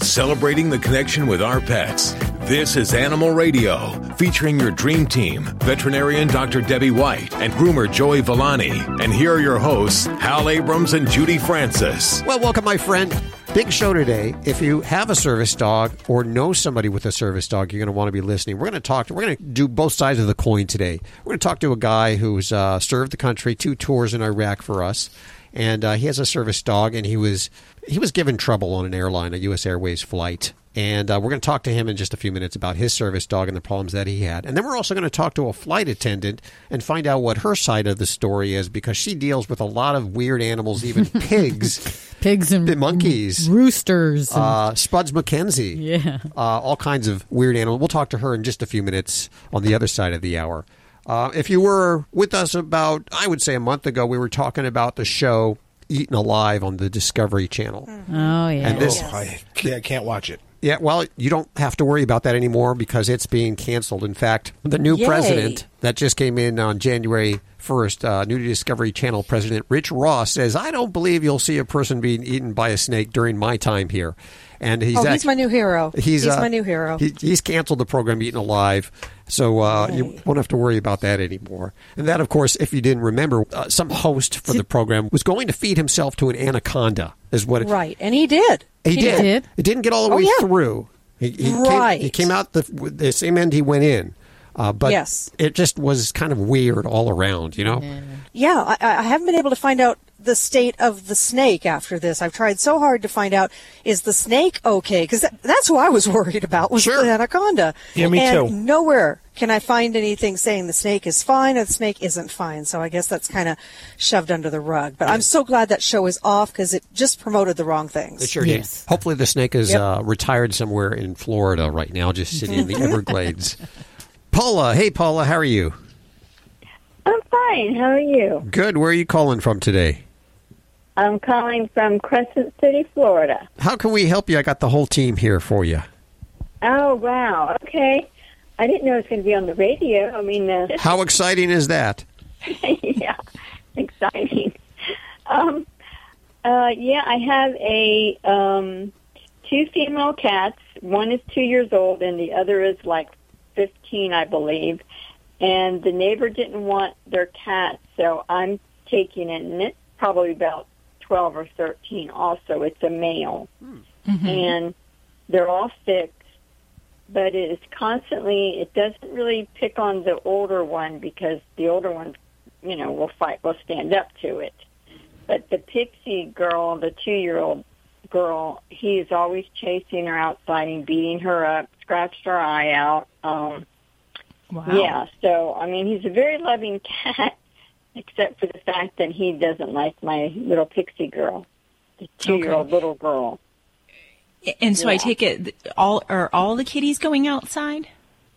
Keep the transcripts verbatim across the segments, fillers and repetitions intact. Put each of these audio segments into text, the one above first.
celebrating the connection with our pets. This is Animal Radio, featuring your dream team, veterinarian Doctor Debbie White and groomer Joey Villani. And here are your hosts, Hal Abrams and Judy Francis. Well, welcome, my friend. Big show today. If you have a service dog or know somebody with a service dog, you're going to want to be listening. We're going to talk. We're going to do both sides of the coin today. We're going to talk to a guy who's uh, served the country, two tours in Iraq for us, and uh, he has a service dog, and he was he was given trouble on an airline, a U S Airways flight. And uh, we're going to talk to him in just a few minutes about his service dog and the problems that he had. And then we're also going to talk to a flight attendant and find out what her side of the story is, because she deals with a lot of weird animals, even pigs. Pigs and monkeys. Roosters. And, uh, Spuds MacKenzie. Yeah. Uh, all kinds of weird animals. We'll talk to her in just a few minutes on the other side of the hour. Uh, if you were with us about, I would say a month ago, we were talking about the show Eaten Alive on the Discovery Channel. Mm-hmm. Oh, yeah. And this, oh, I can't, can't watch it. Yeah, well, you don't have to worry about that anymore because it's being canceled. In fact, the new Yay. president that just came in on January first, uh, new to Discovery Channel President Rich Ross, says, I don't believe you'll see a person being eaten by a snake during my time here. And he's oh, act- he's my new hero. He's, he's uh, my new hero. He, he's canceled the program Eaten Alive, so uh, right. you won't have to worry about that anymore. And that, of course, if you didn't remember, uh, some host for the program was going to feed himself to an anaconda, is what it, right, and he did. He, he did. did. It didn't get all the Oh, way yeah. through. He, he right. Came, he came out the, the same end he went in. Uh, but yes. it just was kind of weird all around, you know? Yeah, I, I haven't been able to find out the state of the snake after this. I've tried so hard to find out, is the snake okay? Because that, that's who I was worried about, was Sure. the anaconda. Yeah, me and too. nowhere can I find anything saying the snake is fine or the snake isn't fine. So I guess that's kind of shoved under the rug. But I'm so glad that show is off because it just promoted the wrong things. It sure Yes. did. Hopefully the snake is Yep. uh, retired somewhere in Florida right now, just sitting in the Everglades. Paula, hey Paula, how are you? I'm fine. How are you? Good. Where are you calling from today? I'm calling from Crescent City, Florida. How can we help you? I got the whole team here for you. Oh, wow. Okay. I didn't know it was going to be on the radio. I mean, uh, How exciting is that? yeah, exciting. Um, uh, yeah, I have a um, two female cats. One is two years old, and the other is like fifteen, I believe. And the neighbor didn't want their cat, so I'm taking it, and it's probably about twelve or thirteen also. It's a male. Mm-hmm. And they're all fixed, but it is constantly, it doesn't really pick on the older one because the older one, you know, will fight, will stand up to it. But the Pixie girl, the two-year-old girl, he is always chasing her outside and beating her up, scratched her eye out. Um, Wow. Yeah, so, I mean, he's a very loving cat, except for the fact that he doesn't like my little Pixie girl, the two-year-old Okay. little girl. And so I Yeah. take it, all are all the kitties going outside?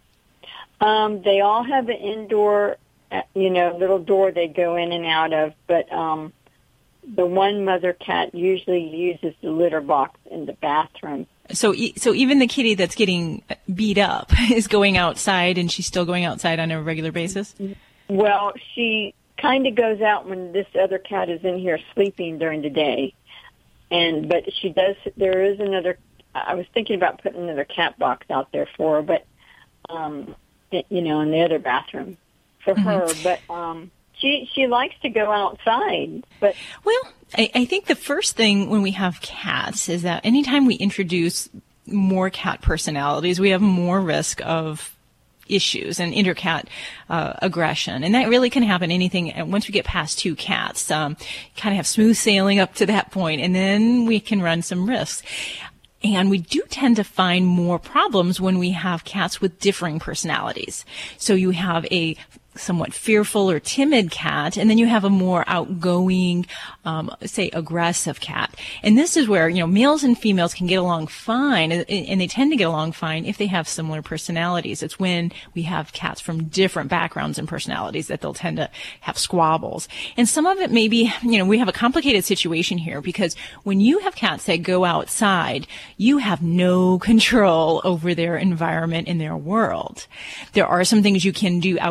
Um, they all have an indoor, uh, you know, little door they go in and out of, but um, the one mother cat usually uses the litter box in the bathroom. So, e- so even the kitty that's getting beat up is going outside, and she's still going outside on a regular basis? Well, she kind of goes out when this other cat is in here sleeping during the day, and but she does. There is another. I was thinking about putting another cat box out there for her, but um, it, you know, in the other bathroom for Mm-hmm. her. But um, she she likes to go outside, but. Well, I, I think the first thing when we have cats is that anytime we introduce more cat personalities, we have more risk of issues and intercat uh, aggression. And that really can happen anything. And once we get past two cats, um, kind of have smooth sailing up to that point, and then we can run some risks. And we do tend to find more problems when we have cats with differing personalities. So you have a somewhat fearful or timid cat, and then you have a more outgoing, um, say, aggressive cat. And this is where, you know, males and females can get along fine, and, and they tend to get along fine if they have similar personalities. It's when we have cats from different backgrounds and personalities that they'll tend to have squabbles. And some of it may be, you know, we have a complicated situation here because when you have cats that go outside, you have no control over their environment in their world. There are some things you can do outdoors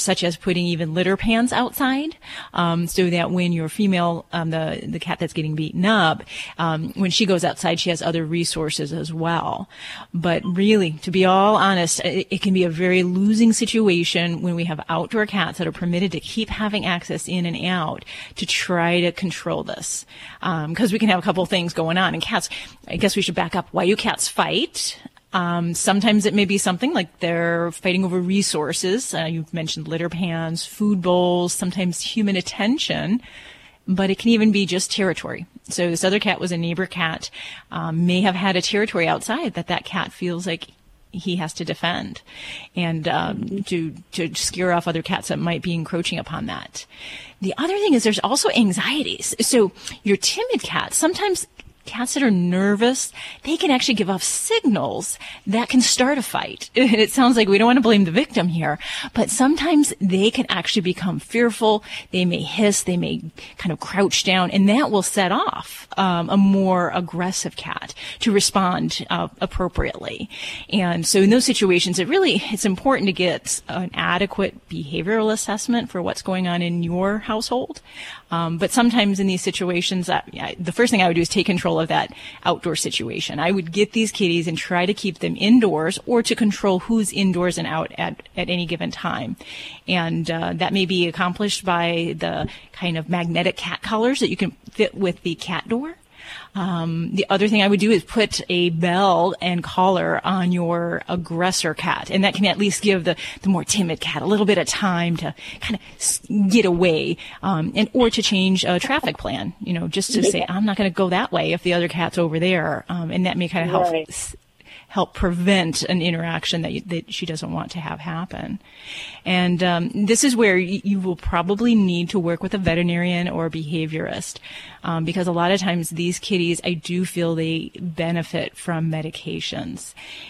such as putting even litter pans outside, um, so that when your female, um, the, the cat that's getting beaten up, um, when she goes outside, she has other resources as well. But really, to be all honest, it, it can be a very losing situation when we have outdoor cats that are permitted to keep having access in and out to try to control this. Um, because we can have a couple of things going on. And cats, I guess we should back up. Why do cats fight? Um, sometimes it may be something like they're fighting over resources. Uh, you've mentioned litter pans, food bowls, sometimes human attention, but it can even be just territory. So this other cat was a neighbor cat, um, may have had a territory outside that that cat feels like he has to defend, and um, to to scare off other cats that might be encroaching upon that. The other thing is there's also anxieties. So your timid cat, sometimes cats that are nervous, they can actually give off signals that can start a fight. It sounds like we don't want to blame the victim here, but sometimes they can actually become fearful. They may hiss, they may kind of crouch down, and that will set off um, a more aggressive cat to respond uh, appropriately. And so in those situations, it really, it's important to get an adequate behavioral assessment for what's going on in your household. Um, but sometimes in these situations, uh, yeah, the first thing I would do is take control of that outdoor situation. I would get these kitties and try to keep them indoors, or to control who's indoors and out at, at any given time. And uh, that may be accomplished by the kind of magnetic cat collars that you can fit with the cat door. Um, the other thing I would do is put a bell and collar on your aggressor cat, and that can at least give the, the more timid cat a little bit of time to kind of get away, um, and or to change a traffic plan. You know, just to say I'm not going to go that way if the other cat's over there, um, and that may kind of help. Right. help prevent an interaction that, you, that she doesn't want to have happen. And um, this is where you, you will probably need to work with a veterinarian or a behaviorist, um, because a lot of times these kitties, I do feel they benefit from medications.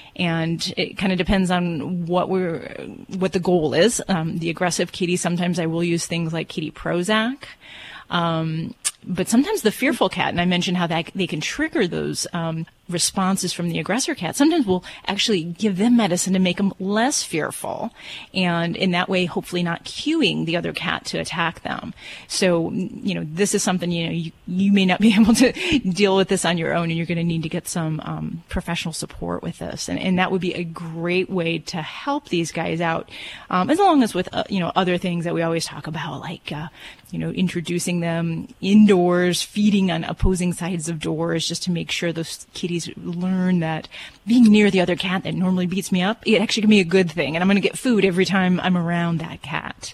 And it kind of depends on what we're, what the goal is. Um, the aggressive kitty, sometimes I will use things like Kitty Prozac. Um, but sometimes the fearful cat, and I mentioned how that they can trigger those um, responses from the aggressor cat. Sometimes we'll actually give them medicine to make them less fearful, and in that way, hopefully not cueing the other cat to attack them. So, you know, this is something, you know, you, you may not be able to deal with this on your own, and you're going to need to get some um, professional support with this. And, and that would be a great way to help these guys out, um, as long as with, uh, you know, other things that we always talk about, like, uh, you know, introducing them indoors, feeding on opposing sides of doors, just to make sure those kitties learn that being near the other cat that normally beats me up, it actually can be a good thing, and I'm going to get food every time I'm around that cat.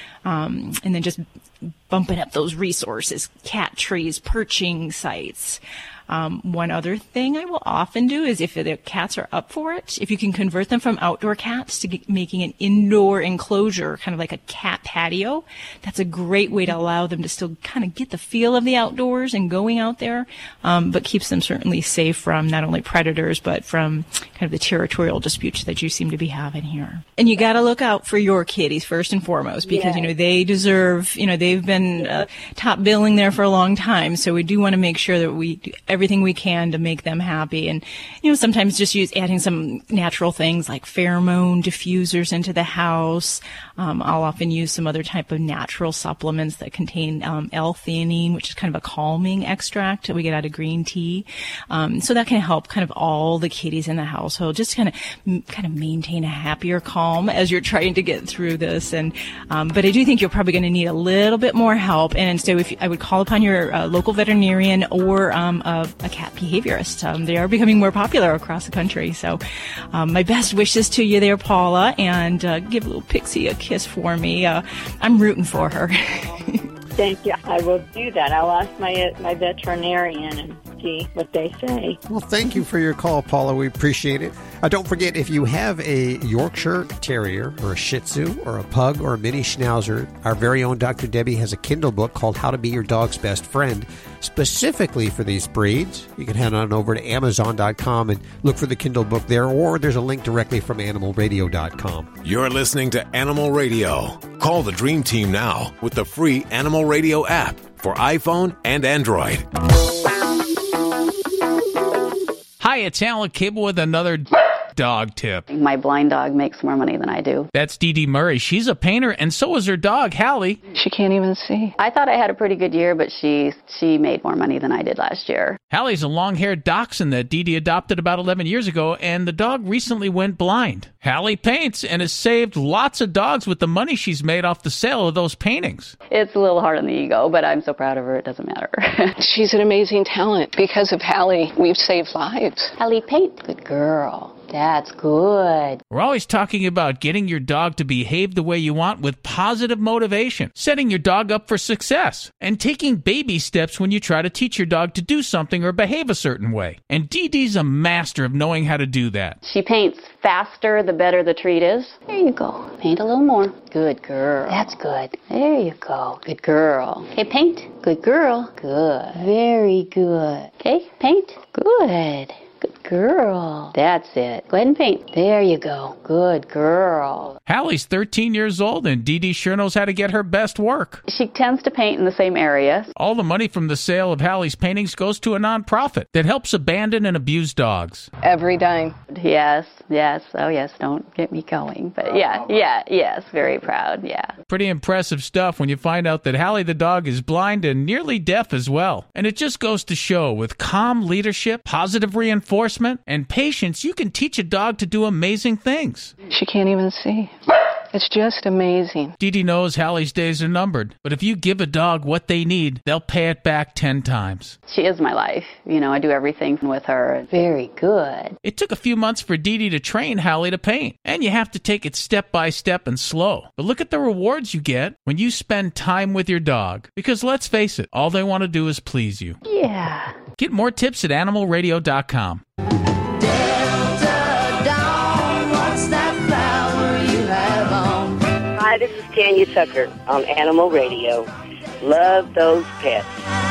Um, and then just bumping up those resources, cat trees, perching sites. Um, one other thing I will often do is if the cats are up for it, if you can convert them from outdoor cats to get, making an indoor enclosure, kind of like a cat patio, that's a great way to allow them to still kind of get the feel of the outdoors and going out there, um, but keeps them certainly safe from not only predators, but from kind of the territorial disputes that you seem to be having here. And you got to look out for your kitties first and foremost, because, yeah. you know, they deserve, you know, they've been uh, top billing there for a long time. So we do want to make sure that we do everything we can to make them happy. And, you know, sometimes just use adding some natural things like pheromone diffusers into the house. Um, I'll often use some other type of natural supplements that contain um, L-theanine, which is kind of a calming extract that we get out of green tea. Um, so that can help kind of all the kitties in the household, just kind of kind of maintain a happier calm as you're trying to get through this. And um, but I do think you're probably going to need a little bit more help. And so if you, I would call upon your uh, local veterinarian or um, a, a cat behaviorist. Um, they are becoming more popular across the country. So um, my best wishes to you there, Paula, and uh, give little Pixie a kiss for me. Uh, I'm rooting for her. Thank you. I will do that. I'll ask my my veterinarian and see what they say. Well, thank you for your call, Paula. We appreciate it. Uh, don't forget, if you have a Yorkshire Terrier or a Shih Tzu or a Pug or a Mini Schnauzer, our very own Doctor Debbie has a Kindle book called How to Be Your Dog's Best Friend, specifically for these breeds. You can head on over to Amazon dot com and look for the Kindle book there, or there's a link directly from Animal Radio dot com. You're listening to Animal Radio. Call the Dream Team now with the free Animal Radio app for iPhone and Android. Hi, it's Alan Cable with another dog tip. My blind dog makes more money than I do. That's Dee Dee Murray. She's a painter, and so is her dog, Hallie. She can't even see. I thought I had a pretty good year, but she she made more money than I did last year. Hallie's a long-haired dachshund that Dee Dee adopted about eleven years ago, and the dog recently went blind. Hallie paints and has saved lots of dogs with the money she's made off the sale of those paintings. It's a little hard on the ego, but I'm so proud of her, it doesn't matter. She's an amazing talent. Because of Hallie, we've saved lives. Hallie paint. Good girl. That's good. We're always talking about getting your dog to behave the way you want with positive motivation, setting your dog up for success, and taking baby steps when you try to teach your dog to do something or behave a certain way. And Dee Dee's a master of knowing how to do that. She paints faster the better the treat is. There you go. Paint a little more. Good girl. That's good. There you go. Good girl. Okay, paint. Good girl. Good. Very good. Okay, paint. Good. Good girl. That's it. Go ahead and paint. There you go. Good girl. Hallie's thirteen years old, and Dee Dee sure knows how to get her best work. She tends to paint in the same area. All the money from the sale of Hallie's paintings goes to a nonprofit that helps abandoned and abused dogs. Every dime. Yes, yes. Oh, yes. Don't get me going. But yeah, yeah, yes. Very proud. Yeah. Pretty impressive stuff when you find out that Hallie the dog is blind and nearly deaf as well. And it just goes to show, with calm leadership, positive reinforcement, and patience, you can teach a dog to do amazing things. She can't even see. It's just amazing. Dee Dee knows Hallie's days are numbered, but if you give a dog what they need, they'll pay it back ten times. She is my life. You know, I do everything with her. Very good. It took a few months for Dee Dee to train Hallie to paint, and you have to take it step by step and slow. But look at the rewards you get when you spend time with your dog, because let's face it, all they want to do is please you. Yeah. Get more tips at animal radio dot com. Hi, this is Tanya Tucker on Animal Radio. Love those pets.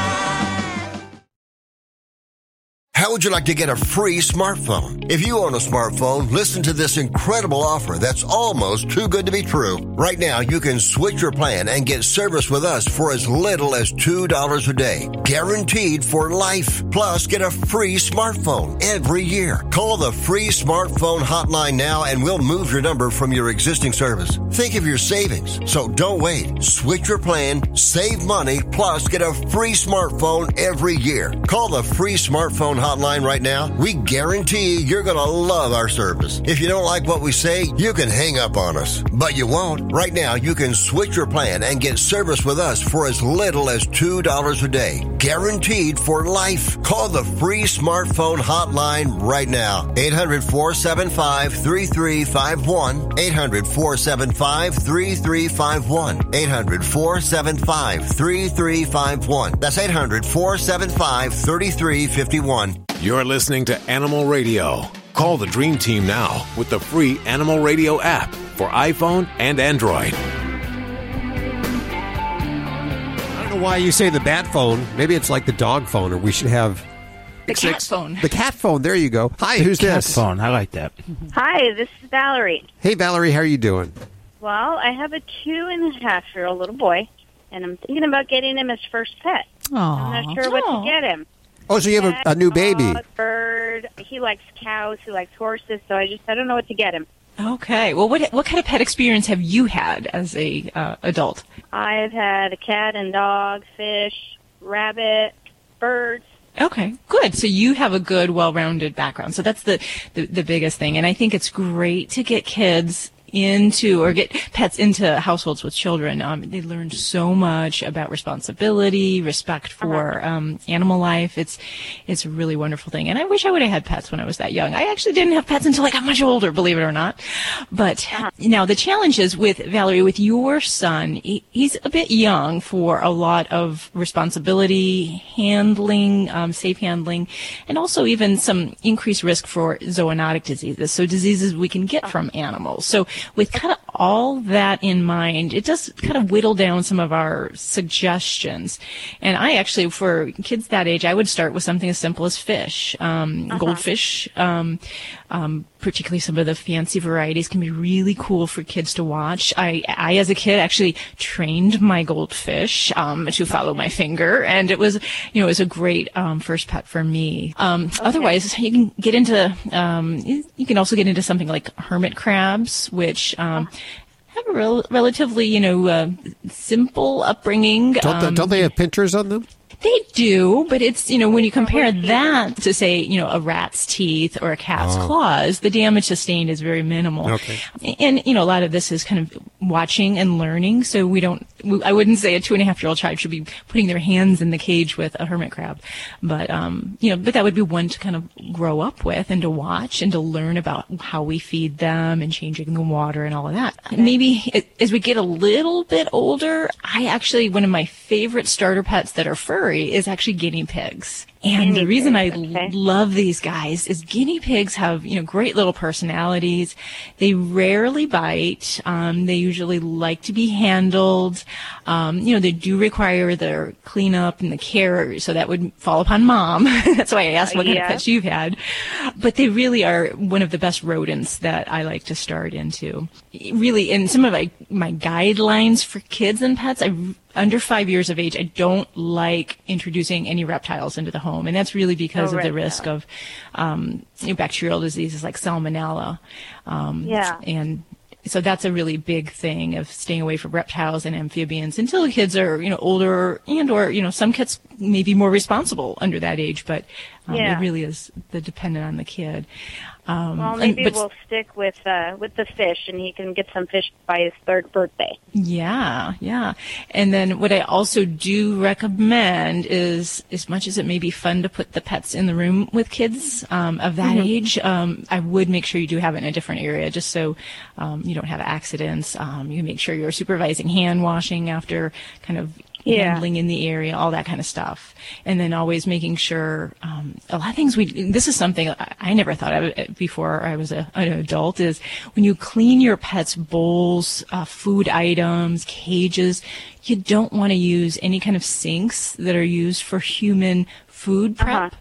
How would you like to get a free smartphone? If you own a smartphone, listen to this incredible offer that's almost too good to be true. Right now, you can switch your plan and get service with us for as little as two dollars a day. Guaranteed for life. Plus, get a free smartphone every year. Call the free smartphone hotline now and we'll move your number from your existing service. Think of your savings. So don't wait. Switch your plan, save money, plus get a free smartphone every year. Call the free smartphone hotline right now. We guarantee you're going to love our service. If you don't like what we say, you can hang up on us. But you won't. Right now, you can switch your plan and get service with us for as little as two dollars a day. Guaranteed for life. Call the free smartphone hotline right now. eight hundred, four seven five, three three five one. eight hundred, four seven five, three three five one. eight hundred, four seven five, three three five one. That's eight hundred, four seven five, three three five one. You're listening to Animal Radio. Call the Dream Team now with the free Animal Radio app for iPhone and Android. I don't know why you say the bat phone. Maybe it's like the dog phone, or we should have... The cat phone. The cat phone. There you go. Hi, who's cat this? phone. I like that. Hi, this is Valerie. Hey, Valerie, how are you doing? Well, I have a two and a half year old little boy, and I'm thinking about getting him his first pet. Aww. I'm not sure what Aww. to get him. Oh, so you have a, a new baby. Dog, bird. He likes cows. He likes horses. So I just I don't know what to get him. Okay. Well, what what kind of pet experience have you had as a uh, adult? I've had a cat and dog, fish, rabbit, birds. Okay, good. So you have a good, well-rounded background. So that's the, the, the biggest thing. And I think it's great to get kids into or get pets into households with children. Um, they learn so much about responsibility, respect for um, animal life. It's it's a really wonderful thing. And I wish I would have had pets when I was that young. I actually didn't have pets until I got much older, believe it or not. But uh-huh. now the challenge is with Valerie, with your son, he, he's a bit young for a lot of responsibility, handling, um, safe handling, and also even some increased risk for zoonotic diseases, so diseases we can get from animals. So with kind of all that in mind, it does kind of whittle down some of our suggestions. And I actually, for kids that age, I would start with something as simple as fish. Um, Uh-huh. Goldfish, um, um, particularly some of the fancy varieties, can be really cool for kids to watch. I, I as a kid, actually trained my goldfish um, to follow my finger, and it was, you know, it was a great um, first pet for me. Um, Okay. Otherwise, you can get into, um, you you can also get into something like hermit crabs, which um, have a rel- relatively, you know, uh, simple upbringing. Don't, they, Um, don't they have pinchers on them? They do, but it's, you know, when you compare that to, say, you know, a rat's teeth or a cat's Oh. claws, the damage sustained is very minimal. Okay. And, you know, a lot of this is kind of watching and learning, so we don't, I wouldn't say a two and a half year old child should be putting their hands in the cage with a hermit crab. But, um, you know, but that would be one to kind of grow up with and to watch and to learn about how we feed them and changing the water and all of that. Maybe as we get a little bit older, I actually, one of my favorite starter pets that are furry is actually guinea pigs. And Guinea the reason pigs, I okay. love these guys is guinea pigs have, you know, great little personalities. They rarely bite. Um, they usually like to be handled. Um, you know, they do require their cleanup and the care, so that would fall upon mom. That's why I asked what kind Yeah. of pets you've had. But they really are one of the best rodents that I like to start into. Really, in some of my, my guidelines for kids and pets, I under five years of age, I don't like introducing any reptiles into the home. And that's really because Oh, of the reptiles. risk of um, you know, bacterial diseases like salmonella. Um, Yeah. And so that's a really big thing of staying away from reptiles and amphibians until the kids are, you know, older, and or, you know, some kids may be more responsible under that age, but um, Yeah. it really is the dependent on the kid. Um, Well, and- maybe but- we'll stick with uh, with the fish, and he can get some fish by his third birthday. Yeah, yeah. And then what I also do recommend is, as much as it may be fun to put the pets in the room with kids um, of that Mhm. age, um, I would make sure you do have it in a different area, just so um, you don't have accidents. Um, you make sure you're supervising hand washing after kind of Yeah. handling in the area, all that kind of stuff. And then always making sure, um, a lot of things we, this is something I, I never thought of it before I was a, an adult, is when you clean your pet's bowls, uh, food items, cages, you don't want to use any kind of sinks that are used for human food prep. Uh-huh.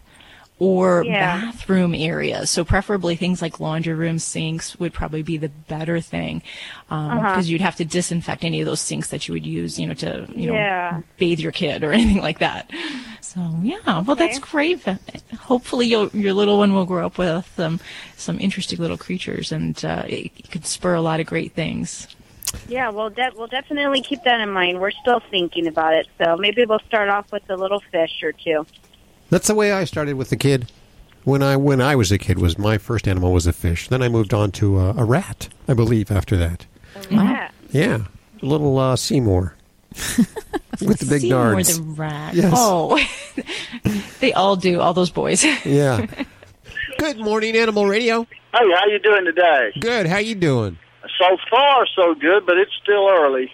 Or Yeah. bathroom areas. So preferably things like laundry room sinks would probably be the better thing, because um, Uh-huh. you'd have to disinfect any of those sinks that you would use, you know, to you Yeah. know bathe your kid or anything like that. So yeah, well that's great. Hopefully your your little one will grow up with um, some interesting little creatures, and uh, it, it could spur a lot of great things. Yeah, we'll de- we'll definitely keep that in mind. We're still thinking about it, so maybe we'll start off with a little fish or two. That's the way I started with the kid. When I when I was a kid, was my first animal was a fish. Then I moved on to uh, a rat, I believe, after that. A rat. Yeah, a little uh, Seymour with the big Seymour nards. the rat. Yes. Oh, they all do. All those boys. Yeah. Good morning, Animal Radio. Hey, how you doing today? Good. How you doing? So far, so good, but it's still early.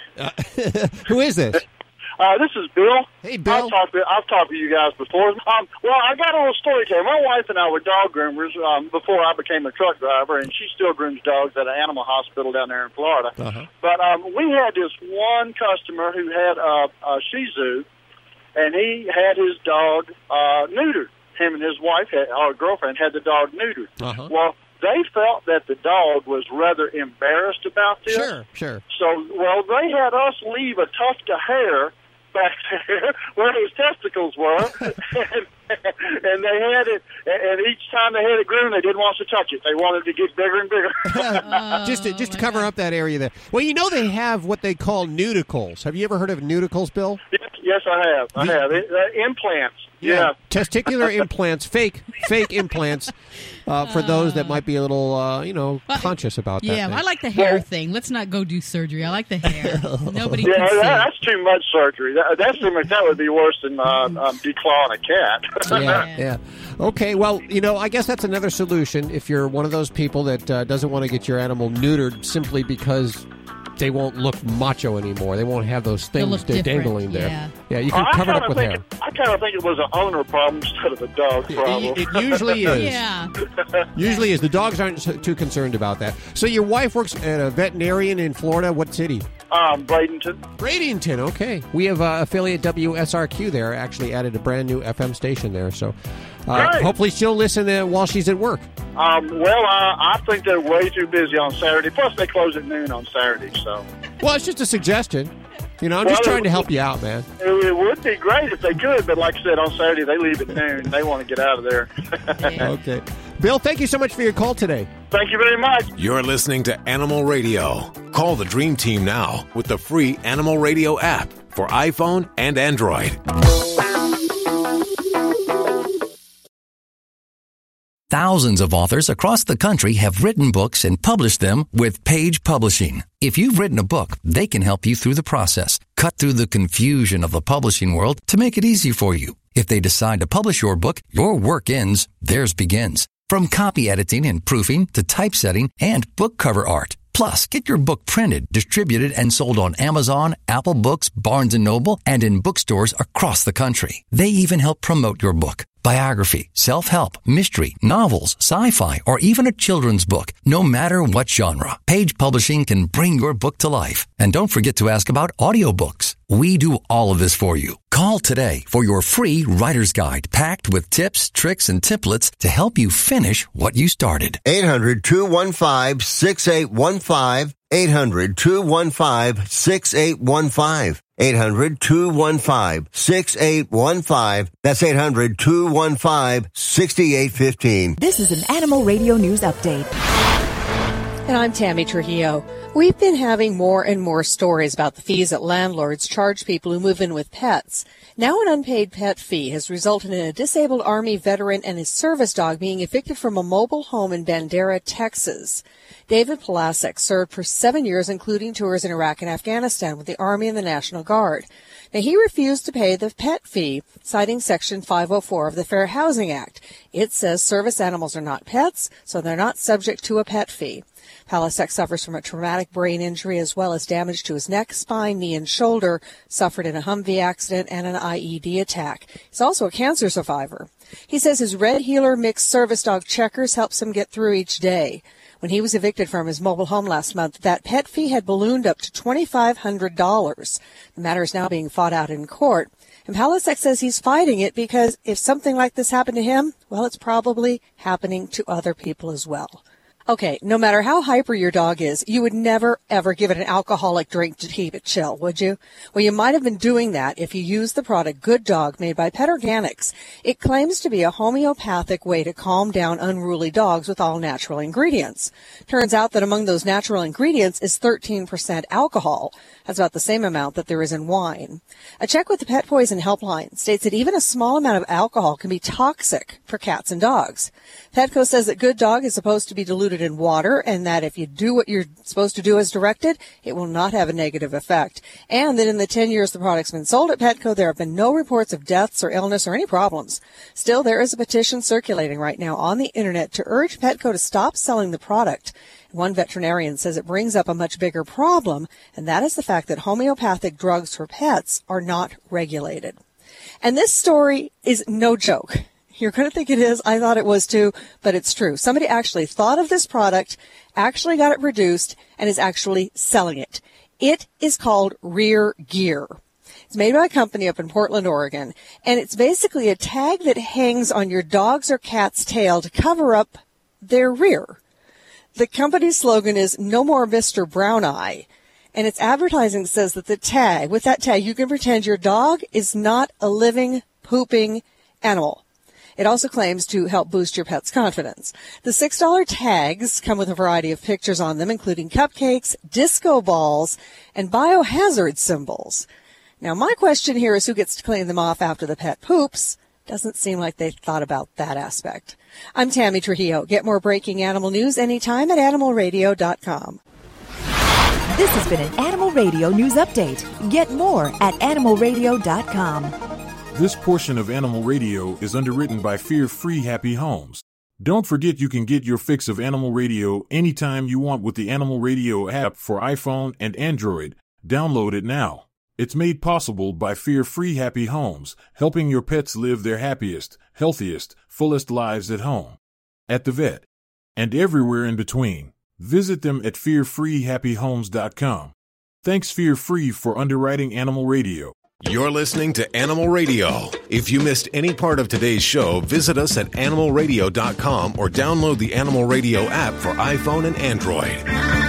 Who is this? Uh, this is Bill. Hey, Bill. I've talked to, I've talked to you guys before. Um, well, I got a little story to tell you. My wife and I were dog groomers um, before I became a truck driver, and she still grooms dogs at an animal hospital down there in Florida. Uh-huh. But um, we had this one customer who had a, a Shih Tzu, and he had his dog uh, neutered. Him and his wife, had, or girlfriend, had the dog neutered. Uh-huh. Well, they felt that the dog was rather embarrassed about this. Sure, sure. So, well, they had us leave a tuft of hair back there where his testicles were, and, and they had it, and each time they had it groomed, they didn't want us to touch it. They wanted to get bigger and bigger. just to, just to cover up that area there. Well, you know they have what they call nudicles. Have you ever heard of nudicles, Bill? Yes, yes, I have. I The- have. It, uh, implants. Yeah. Testicular implants, fake fake implants, uh, for those that might be a little, uh, you know, conscious about that. Yeah, thing. I like the hair thing. Let's not go do surgery. I like the hair. Nobody Yeah, can see. that, that's too much surgery. That, that's too much. That would be worse than uh, um, declawing a cat. yeah, yeah. Okay, well, you know, I guess that's another solution if you're one of those people that uh, doesn't want to get your animal neutered simply because they won't look macho anymore. They won't have those They'll things look they're different, dangling there. yeah. Yeah, you can I cover it kinda up with think hair. It, I kind of think it was an owner problem instead of a dog problem. It, it usually is. Yeah. Usually is. The dogs aren't so- too concerned about that. So your wife works at a veterinarian in Florida. What city? Um, Bradenton. Bradenton, okay. We have uh, affiliate W S R Q there. Actually added a brand new F M station there. So uh, Great. hopefully she'll listen uh, while she's at work. Um, well, uh, I think they're way too busy on Saturday. Plus, they close at noon on Saturday. So, Well, it's just a suggestion. You know, I'm just Well, trying it- to help you out, man. it, it would be great if they could, but like I said, on Saturday they leave at noon. They want to get out of there. Okay. Bill, thank you so much for your call today. Thank you very much. You're listening to Animal Radio. Call the Dream Team now with the free Animal Radio app for iPhone and Android. Thousands of authors across the country have written books and published them with Page Publishing. If you've written a book, they can help you through the process, cut through the confusion of the publishing world to make it easy for you. If they decide to publish your book, your work ends, theirs begins. From copy editing and proofing to typesetting and book cover art. Plus, get your book printed, distributed, and sold on Amazon, Apple Books, Barnes and Noble, and in bookstores across the country. They even help promote your book. Biography, self-help, mystery, novels, sci-fi, or even a children's book. No matter what genre, Page Publishing can bring your book to life. And don't forget to ask about audiobooks. We do all of this for you. Call today for your free writer's guide packed with tips, tricks, and templates to help you finish what you started. eight hundred, two one five, six eight one five. eight hundred, two one five, six eight one five. eight hundred, two one five, six eight one five. That's eight hundred, two one five, six eight one five. This is an Animal Radio News Update. And I'm Tammy Trujillo. We've been having more and more stories about the fees that landlords charge people who move in with pets. Now an unpaid pet fee has resulted in a disabled Army veteran and his service dog being evicted from a mobile home in Bandera, Texas. David Polasek served for seven years, including tours in Iraq and Afghanistan with the Army and the National Guard. Now, he refused to pay the pet fee, citing Section five oh four of the Fair Housing Act. It says service animals are not pets, so they're not subject to a pet fee. Palasek suffers from a traumatic brain injury as well as damage to his neck, spine, knee, and shoulder, suffered in a Humvee accident and an I E D attack. He's also a cancer survivor. He says his Red Heeler mixed service dog Checkers helps him get through each day. When he was evicted from his mobile home last month, that pet fee had ballooned up to twenty-five hundred dollars. The matter is now being fought out in court. And Palasek says he's fighting it because if something like this happened to him, well, it's probably happening to other people as well. Okay, no matter how hyper your dog is, you would never, ever give it an alcoholic drink to keep it chill, would you? Well, you might have been doing that if you used the product Good Dog made by Pet Organics. It claims to be a homeopathic way to calm down unruly dogs with all natural ingredients. Turns out that among those natural ingredients is thirteen percent alcohol. That's about the same amount that there is in wine. A check with the Pet Poison Helpline states that even a small amount of alcohol can be toxic for cats and dogs. Petco says that Good Dog is supposed to be diluted in water and that if you do what you're supposed to do as directed, it will not have a negative effect. And that in the ten years the product's been sold at Petco, there have been no reports of deaths or illness or any problems. Still, there is a petition circulating right now on the internet to urge Petco to stop selling the product. One veterinarian says it brings up a much bigger problem, and that is the fact that homeopathic drugs for pets are not regulated. And this story is no joke. You're going to think it is. I thought it was too, but it's true. Somebody actually thought of this product, actually got it produced, and is actually selling it. It is called Rear Gear. It's made by a company up in Portland, Oregon, and it's basically a tag that hangs on your dog's or cat's tail to cover up their rear. The company's slogan is No More Mister Brown Eye, and its advertising says that the tag, with that tag, you can pretend your dog is not a living, pooping animal. It also claims to help boost your pet's confidence. The six dollar tags come with a variety of pictures on them, including cupcakes, disco balls, and biohazard symbols. Now, my question here is who gets to clean them off after the pet poops? Doesn't seem like they thought about that aspect. I'm Tammy Trujillo. Get more breaking animal news anytime at animal radio dot com. This has been an Animal Radio News Update. Get more at animal radio dot com. This portion of Animal Radio is underwritten by Fear Free Happy Homes. Don't forget you can get your fix of Animal Radio anytime you want with the Animal Radio app for iPhone and Android. Download it now. It's made possible by Fear-Free Happy Homes, helping your pets live their happiest, healthiest, fullest lives at home, at the vet, and everywhere in between. Visit them at fear free happy homes dot com. Thanks Fear Free for underwriting Animal Radio. You're listening to Animal Radio. If you missed any part of today's show, visit us at animal radio dot com or download the Animal Radio app for iPhone and Android.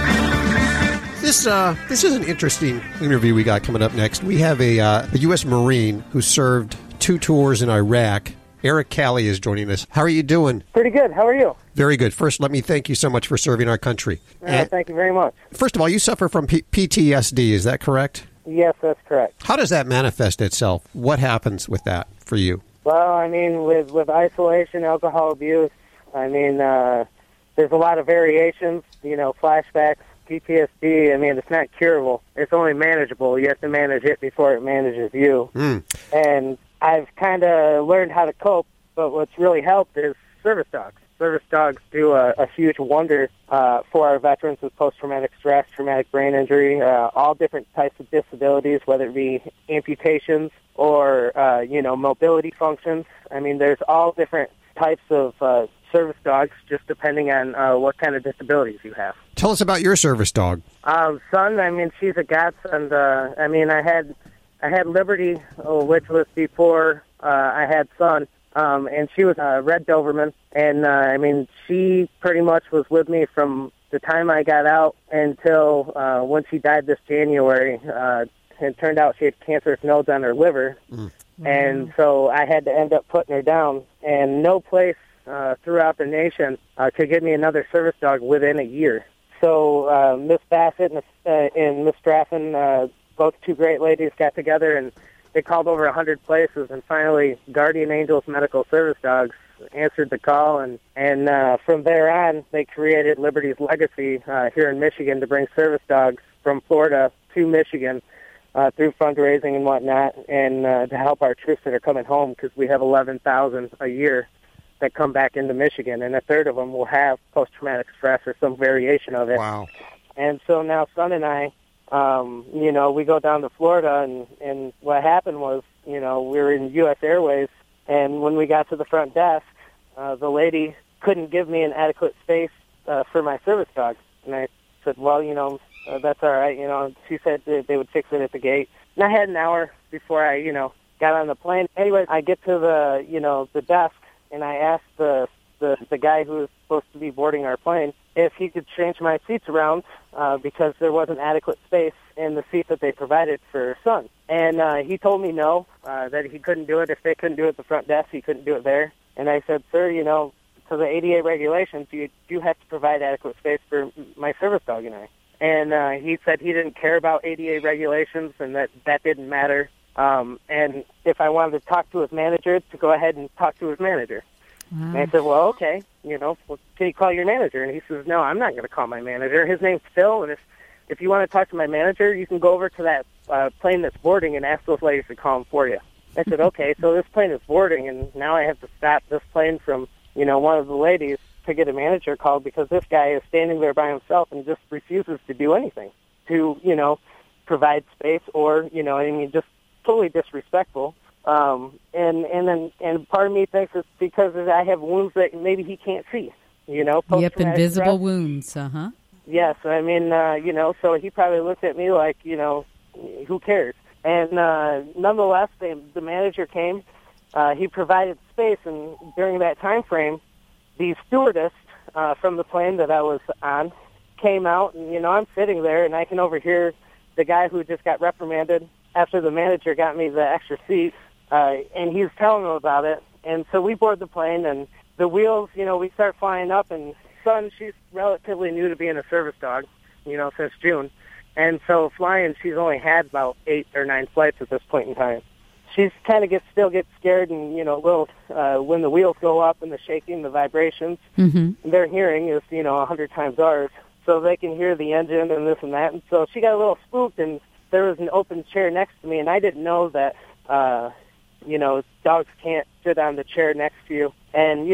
This uh, this is an interesting interview we got coming up next. We have a, uh, a U S Marine who served two tours in Iraq. Eric Calley is joining us. How are you doing? Pretty good. How are you? Very good. First, let me thank you so much for serving our country. Uh, thank you very much. First of all, you suffer from P- PTSD. Is that correct? Yes, that's correct. How does that manifest itself? What happens with that for you? Well, I mean, with, with isolation, alcohol abuse, I mean, uh, there's a lot of variations, you know, flashbacks, P T S D. I mean, it's not curable. It's only manageable. You have to manage it before it manages you. Mm. And I've kind of learned how to cope, but what's really helped is service dogs. Service dogs do a, a huge wonder uh, for our veterans with post-traumatic stress, traumatic brain injury, uh, all different types of disabilities, whether it be amputations or, uh, you know, mobility functions. I mean, there's all different types of uh, service dogs, just depending on uh, what kind of disabilities you have. Tell us about your service dog. Um, Sun, I mean, she's a godsend. Uh, I mean, I had I had Liberty, uh, which was before uh, I had Sun. Um, and she was a red Doberman, and uh, I mean, she pretty much was with me from the time I got out until uh, when she died this January. Uh, it turned out she had cancerous nodes on her liver, mm. and so I had to end up putting her down. And no place uh, throughout the nation uh, could give me another service dog within a year. So uh, Miss Bassett and, uh, and Miss Straffen, uh, both two great ladies, got together and they called over a hundred places, and finally, Guardian Angels Medical Service Dogs answered the call, and and uh, from there on, they created Liberty's Legacy uh, here in Michigan to bring service dogs from Florida to Michigan uh, through fundraising and whatnot, and uh, to help our troops that are coming home, because we have eleven thousand a year that come back into Michigan, and a third of them will have post-traumatic stress or some variation of it. Wow! And so now, Son and I. Um, you know, we go down to Florida, and, and what happened was, you know, we were in U S Airways, and when we got to the front desk, uh, the lady couldn't give me an adequate space uh, for my service dog. And I said, well, you know, uh, that's all right. You know, she said they, they would fix it at the gate. And I had an hour before I, you know, got on the plane. Anyway, I get to the, you know, the desk, and I asked the the, the guy who was supposed to be boarding our plane if he could change my seats around uh, because there wasn't adequate space in the seat that they provided for Son. And uh, he told me no, uh, that he couldn't do it. If they couldn't do it at the front desk, he couldn't do it there. And I said, sir, you know, to the A D A regulations, you do have to provide adequate space for my service dog and I. And uh, he said he didn't care about A D A regulations and that that didn't matter. Um, and if I wanted to talk to his manager, to go ahead and talk to his manager. Wow. And I said, well, okay, you know, well, can you call your manager? And he says, no, I'm not going to call my manager. His name's Phil, and if if you want to talk to my manager, you can go over to that uh, plane that's boarding and ask those ladies to call him for you. I said, okay, so this plane is boarding, and now I have to stop this plane from, you know, one of the ladies to get a manager called because this guy is standing there by himself and just refuses to do anything to, you know, provide space or, you know, I mean, just totally disrespectful. Um, and, and then, and part of me thinks it's because I have wounds that maybe he can't see, you know, Yep, invisible stress. wounds, uh-huh. Yes, I mean, uh, you know, so he probably looked at me like, you know, who cares? And, uh, nonetheless, the, the manager came, uh, he provided space, and during that time frame, the stewardess, uh, from the plane that I was on came out, and, you know, I'm sitting there, and I can overhear the guy who just got reprimanded after the manager got me the extra seat. Uh, and he's telling them about it. And so we board the plane, and the wheels, you know, we start flying up, and Son, she's relatively new to being a service dog, you know, since June. And so flying, she's only had about eight or nine flights at this point in time. She's kind of gets still gets scared, and, you know, little, uh, when the wheels go up and the shaking, the vibrations, mm-hmm. their hearing is, you know, a hundred times ours. So they can hear the engine and this and that. And so she got a little spooked, and there was an open chair next to me, and I didn't know that, uh, you know, dogs can't sit on the chair next to you. And, you know,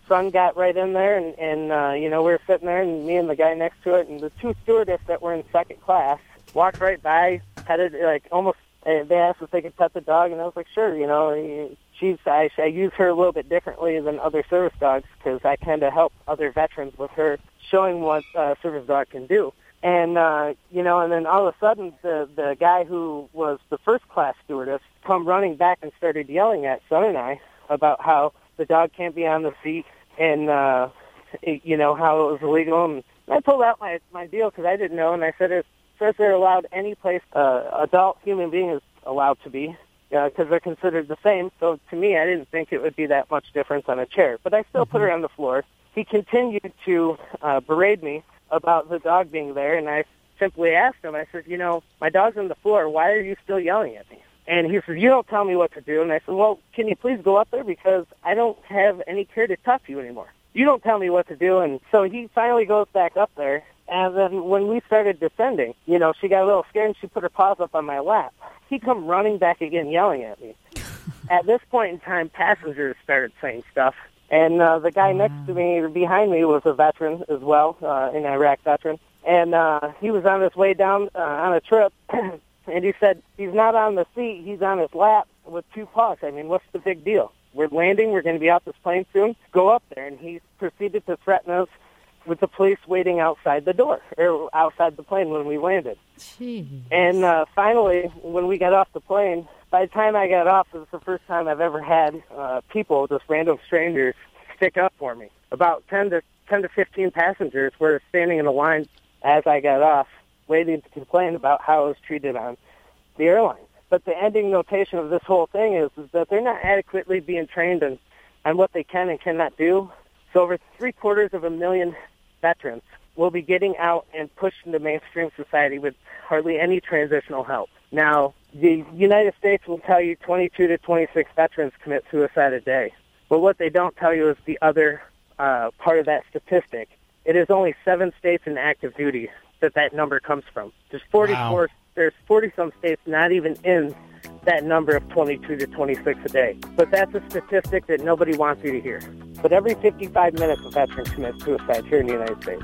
son got right in there, and, and uh, you know, we were sitting there, and me and the guy next to it, and the two stewardess that were in second class walked right by, petted, like, almost, uh, they asked if they could pet the dog, and I was like, sure, you know, she's, I, I use her a little bit differently than other service dogs, because I kind of help other veterans with her, showing what a service dog can do. And, uh, you know, and then all of a sudden, the, the guy who was the first-class stewardess come running back and started yelling at Son and I about how the dog can't be on the seat and, uh, it, you know, how it was illegal. And I pulled out my, my deal because I didn't know, and I said it says they're allowed any place uh, adult human being is allowed to be because uh, they're considered the same. So to me, I didn't think it would be that much difference on a chair. But I still mm-hmm. put her on the floor. He continued to uh, berate me about the dog being there, and I simply asked him, I said, you know, my dog's on the floor. Why are you still yelling at me? And he said, you don't tell me what to do. And I said, well, can you please go up there because I don't have any care to talk to you anymore. You don't tell me what to do. And so he finally goes back up there, and then when we started descending, you know, she got a little scared, and she put her paws up on my lap. He come running back again, yelling at me. At this point in time, passengers started saying stuff. And uh, the guy next to me, or behind me, was a veteran as well, uh, an Iraq veteran. And uh, he was on his way down uh, on a trip, and he said, he's not on the seat, he's on his lap with two paws. I mean, what's the big deal? We're landing, we're going to be off this plane soon. Go up there. And he proceeded to threaten us with the police waiting outside the door, or outside the plane when we landed. Jeez. And uh, finally, when we got off the plane, by the time I got off, it was the first time I've ever had uh, people, just random strangers, stick up for me. About ten to fifteen passengers were standing in a line as I got off, waiting to complain about how I was treated on the airline. But the ending notation of this whole thing is, is that they're not adequately being trained on, on what they can and cannot do. So over three-quarters of a million veterans will be getting out and pushed into mainstream society with hardly any transitional help. Now, the United States will tell you twenty-two to twenty-six veterans commit suicide a day. But what they don't tell you is the other uh, part of that statistic. It is only seven states in active duty that that number comes from. There's forty-four. Wow. There's forty-some states not even in that number of twenty-two to twenty-six a day. But that's a statistic that nobody wants you to hear. But every fifty-five minutes, a veteran commits suicide here in the United States.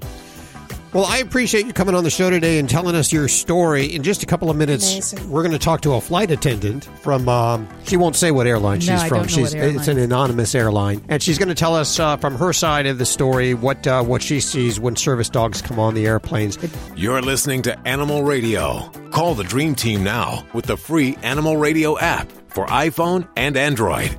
Well, I appreciate you coming on the show today and telling us your story. In just a couple of minutes, Amazing. We're going to talk to a flight attendant from, um, she won't say what airline she's no, from. I don't know she's what airline. It's an anonymous airline. And she's going to tell us uh, from her side of the story what uh, what she sees when service dogs come on the airplanes. You're listening to Animal Radio. Call the Dream Team now with the free Animal Radio app for iPhone and Android.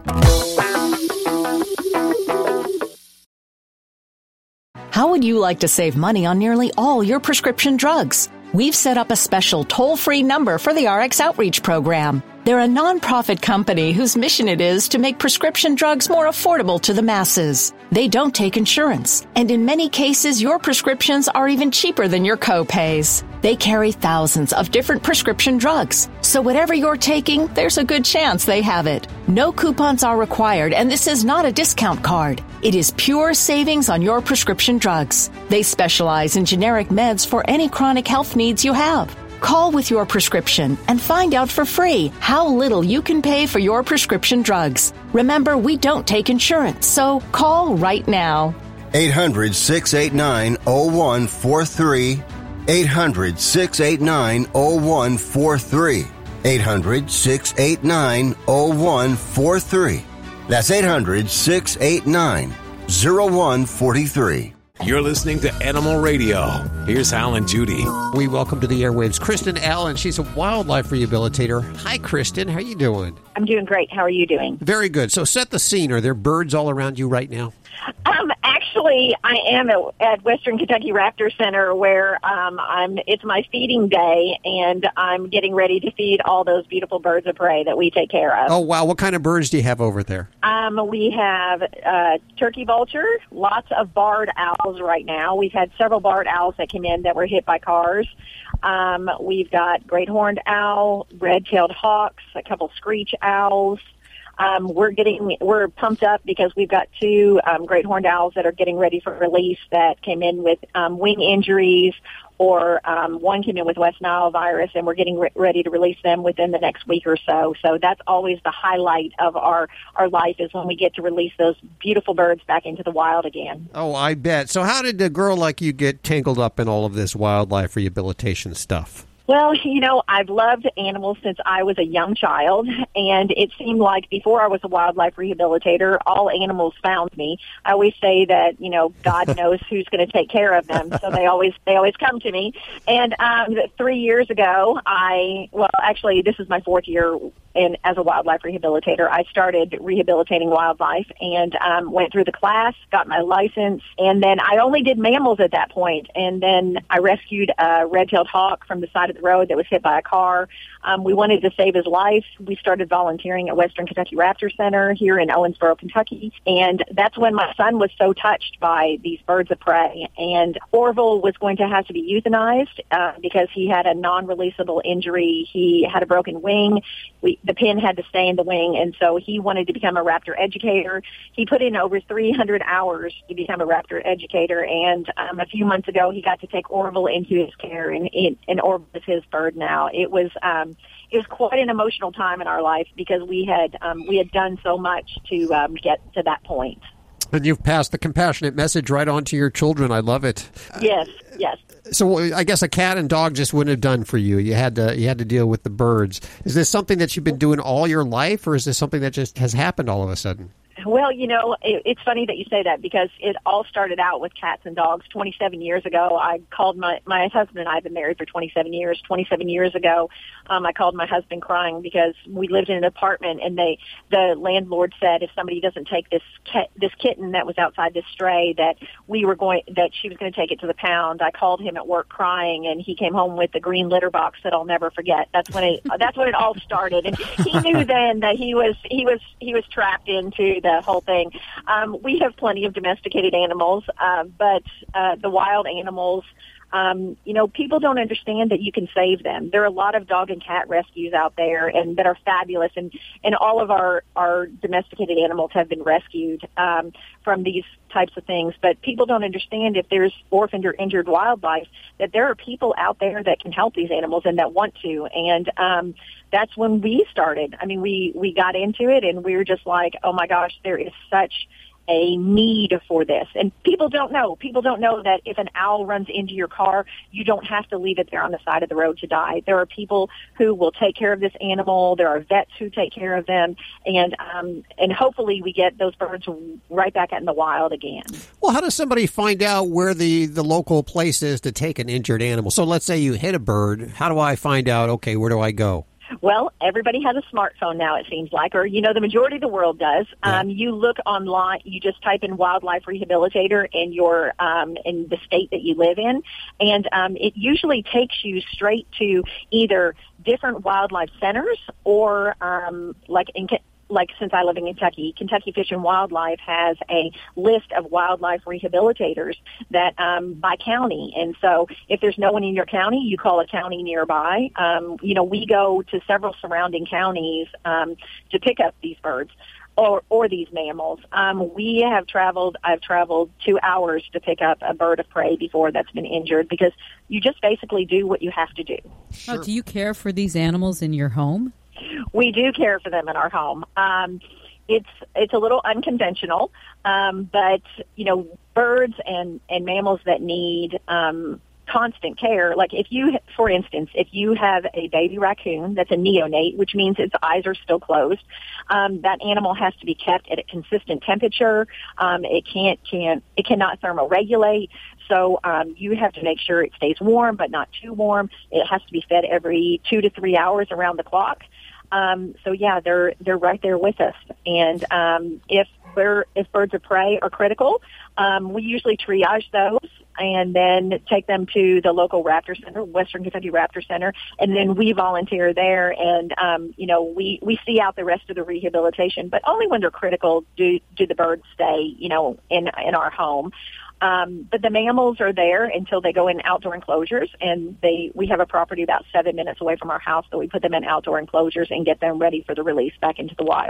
How would you like to save money on nearly all your prescription drugs? We've set up a special toll-free number for the R X Outreach Program. They're a nonprofit company whose mission it is to make prescription drugs more affordable to the masses. They don't take insurance, and in many cases, your prescriptions are even cheaper than your co-pays. They carry thousands of different prescription drugs, so whatever you're taking, there's a good chance they have it. No coupons are required, and this is not a discount card. It is pure savings on your prescription drugs. They specialize in generic meds for any chronic health needs you have. Call with your prescription and find out for free how little you can pay for your prescription drugs. Remember, we don't take insurance, so call right now. eight hundred, six eight nine, oh one four three. eight hundred, six eight nine, oh one four three. eight hundred, six eight nine, oh one four three. That's eight hundred, six eight nine, oh one four three. You're listening to Animal Radio. Here's Hal and Judy. We welcome to the airwaves Kristen Allen. She's a wildlife rehabilitator. Hi, Kristen. How you doing? I'm doing great. How are you doing? Very good. So set the scene. Are there birds all around you right now? Um, actually, I am at, at Western Kentucky Raptor Center where um, I'm. It's my feeding day, and I'm getting ready to feed all those beautiful birds of prey that we take care of. Oh, wow. What kind of birds do you have over there? Um, we have uh, turkey vulture, lots of barred owls right now. We've had several barred owls that came in that were hit by cars. Um, we've got great horned owl, red-tailed hawks, a couple screech owls. um, we're getting we're pumped up because we've got two um, great horned owls that are getting ready for release that came in with um, wing injuries, or um, one came in with West Nile virus, and we're getting re- ready to release them within the next week or so. So that's always the highlight of our, our life, is when we get to release those beautiful birds back into the wild again. Oh, I bet. So how did a girl like you get tangled up in all of this wildlife rehabilitation stuff? Well, you know, I've loved animals since I was a young child, and it seemed like before I was a wildlife rehabilitator, all animals found me. I always say that, you know, God knows who's going to take care of them, so they always they always come to me. And um, three years ago, I, well, actually, this is my fourth year in as a wildlife rehabilitator. I started rehabilitating wildlife and um, went through the class, got my license, and then I only did mammals at that point. And then I rescued a red-tailed hawk from the side of the road that was hit by a car. Um, we wanted to save his life. We started volunteering at Western Kentucky Raptor Center here in Owensboro, Kentucky, and that's when my son was so touched by these birds of prey. And Orville was going to have to be euthanized uh, because he had a non-releasable injury. He had a broken wing. We, the pin had to stay in the wing, and so he wanted to become a raptor educator. He put in over three hundred hours to become a raptor educator, and um, a few months ago he got to take Orville into his care, and, and Orville is his bird now. It was um, it was quite an emotional time in our life because we had um, we had done so much to um, get to that point. And you've passed the compassionate message right on to your children. I love it. Yes, yes. So I guess a cat and dog just wouldn't have done for you. You had to you had to deal with the birds. Is this something that you've been doing all your life, or is this something that just has happened all of a sudden? Well, you know, it, it's funny that you say that because it all started out with cats and dogs. twenty-seven years ago, I called my, my husband and I have been married for twenty-seven years. twenty-seven years ago, um, I called my husband crying because we lived in an apartment, and they, the landlord said if somebody doesn't take this cat, this kitten that was outside this stray, that we were going, that she was going to take it to the pound. I called him at work crying, and he came home with the green litter box that I'll never forget. That's when it, that's when it all started. And he knew then that he was, he was, he was trapped into the whole thing. Um, we have plenty of domesticated animals, uh, but uh, the wild animals, um, you know, people don't understand that you can save them. There are a lot of dog and cat rescues out there, and that are fabulous, and, and all of our, our domesticated animals have been rescued um, from these types of things. But people don't understand, if there's orphaned or injured wildlife, that there are people out there that can help these animals and that want to. And um, that's when we started. I mean, we, we got into it, and we were just like, oh my gosh, there is such a need for this. And people don't know. People don't know that if an owl runs into your car, you don't have to leave it there on the side of the road to die. There are people who will take care of this animal. There are vets who take care of them. And um, and hopefully we get those birds right back out in the wild again. Well, how does somebody find out where the, the local place is to take an injured animal? So let's say you hit a bird. How do I find out, okay, where do I go? Well, everybody has a smartphone now, it seems like, or, you know, the majority of the world does. Yeah. Um, you look online, you just type in wildlife rehabilitator in your, um, in the state that you live in, and um, it usually takes you straight to either different wildlife centers or, um, like in like since I live in Kentucky, Kentucky Fish and Wildlife has a list of wildlife rehabilitators that um, by county. And so if there's no one in your county, you call a county nearby. Um, you know, we go to several surrounding counties um, to pick up these birds. Or, or these mammals. Um, we have traveled, I've traveled two hours to pick up a bird of prey before that's been injured, because you just basically do what you have to do. Sure. Oh, do you care for these animals in your home? We do care for them in our home. Um, it's it's a little unconventional, um, but, you know, birds and, and mammals that need um, constant care. Like if you, for instance, if you have a baby raccoon that's a neonate, which means its eyes are still closed, um, that animal has to be kept at a consistent temperature. Um, it can't, can't, it cannot thermoregulate. So um, you have to make sure it stays warm, but not too warm. It has to be fed every two to three hours around the clock. Um, so yeah, they're they're right there with us. And um, if we're, if birds of prey are critical, um, we usually triage those and then take them to the local raptor center, Western Kentucky Raptor Center, and then we volunteer there. And um, you know, we we see out the rest of the rehabilitation, but only when they're critical do do the birds stay, you know, in in our home. Um, but the mammals are there until they go in outdoor enclosures, and they we have a property about seven minutes away from our house, so we put them in outdoor enclosures and get them ready for the release back into the wild.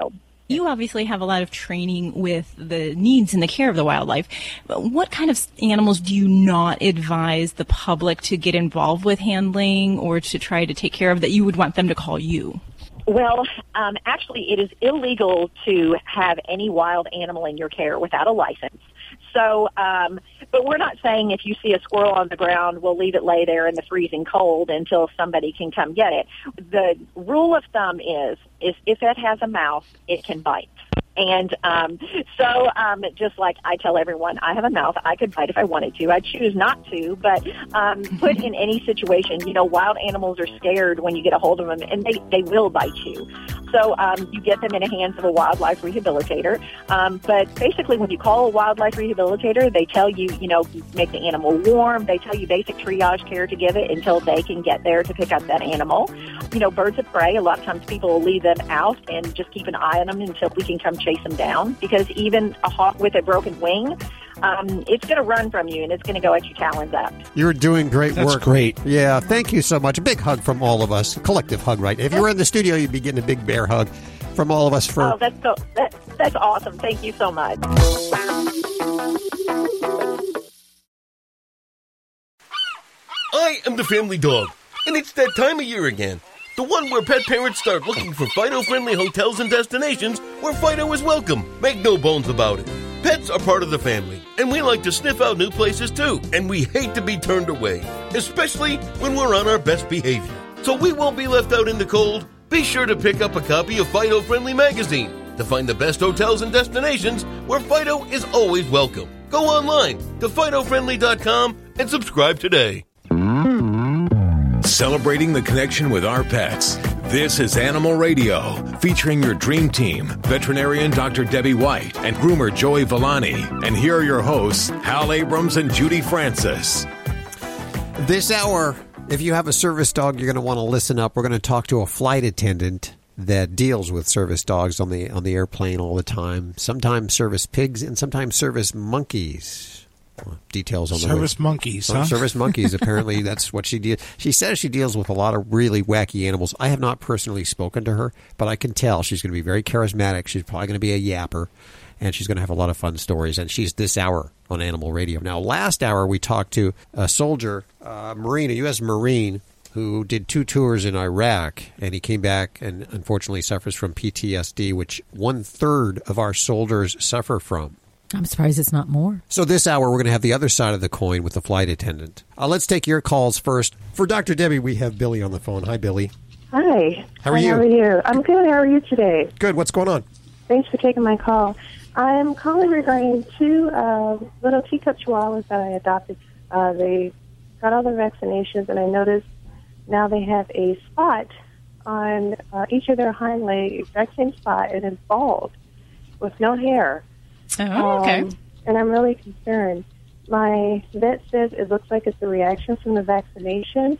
You obviously have a lot of training with the needs and the care of the wildlife. But what kind of animals do you not advise the public to get involved with handling or to try to take care of that you would want them to call you? Well, um, actually, it is illegal to have any wild animal in your care without a license. So, um, but we're not saying if you see a squirrel on the ground, we'll leave it lay there in the freezing cold until somebody can come get it. The rule of thumb is, is if it has a mouth, it can bite. And um, so um, just like I tell everyone, I have a mouth. I could bite if I wanted to. I choose not to, but um, put in any situation, you know, wild animals are scared when you get a hold of them, and they, they will bite you. So um, you get them in the hands of a wildlife rehabilitator. Um, but basically, when you call a wildlife rehabilitator, they tell you, you know, make the animal warm. They tell you basic triage care to give it until they can get there to pick up that animal. You know, birds of prey, a lot of times people will leave them out and just keep an eye on them until we can come chase them down, because even a hawk with a broken wing, um, it's going to run from you and it's going to go at your talons up. You're doing great That's work. great. Yeah, thank you so much. A big hug from all of us. A collective hug, right? If you were in the studio, you'd be getting a big bear hug from all of us. For Oh, that's so that, that's awesome. Thank you so much. I am the family dog, and it's that time of year again. The one where pet parents start looking for Fido-friendly hotels and destinations where Fido is welcome. Make no bones about it. Pets are part of the family, and we like to sniff out new places too, and we hate to be turned away, especially when we're on our best behavior. So we won't be left out in the cold. Be sure to pick up a copy of Fido Friendly Magazine to find the best hotels and destinations where Fido is always welcome. Go online to Fido Friendly dot com and subscribe today. Celebrating the connection with our pets. This is Animal Radio, featuring your dream team, veterinarian Doctor Debbie White and groomer Joey Villani. And here are your hosts, Hal Abrams and Judy Francis. This hour, if you have a service dog, you're going to want to listen up. We're going to talk to a flight attendant that deals with service dogs on the on the airplane all the time. Sometimes service pigs and sometimes service monkeys. Details on the service monkeys. Huh? Service monkeys. Apparently, that's what she deals. She says she deals with a lot of really wacky animals. I have not personally spoken to her, but I can tell she's going to be very charismatic. She's probably going to be a yapper, and she's going to have a lot of fun stories. And she's this hour on Animal Radio. Now, last hour we talked to a soldier, a Marine, a U S Marine, who did two tours in Iraq, and he came back and unfortunately suffers from P T S D, which one third of our soldiers suffer from. I'm surprised it's not more. So this hour, we're going to have the other side of the coin with the flight attendant. Uh, let's take your calls first. For Doctor Debbie, we have Billy on the phone. Hi, Billy. Hi. How are Hi, you? How are you? I'm good. How are you today? Good. What's going on? Thanks for taking my call. I'm calling regarding two uh, little teacup chihuahuas that I adopted. Uh, they got all the vaccinations, and I noticed now they have a spot on uh, each of their hind legs, exact same spot, and it's bald with no hair. Oh, okay. Um, and I'm really concerned. My vet says it looks like it's a reaction from the vaccination.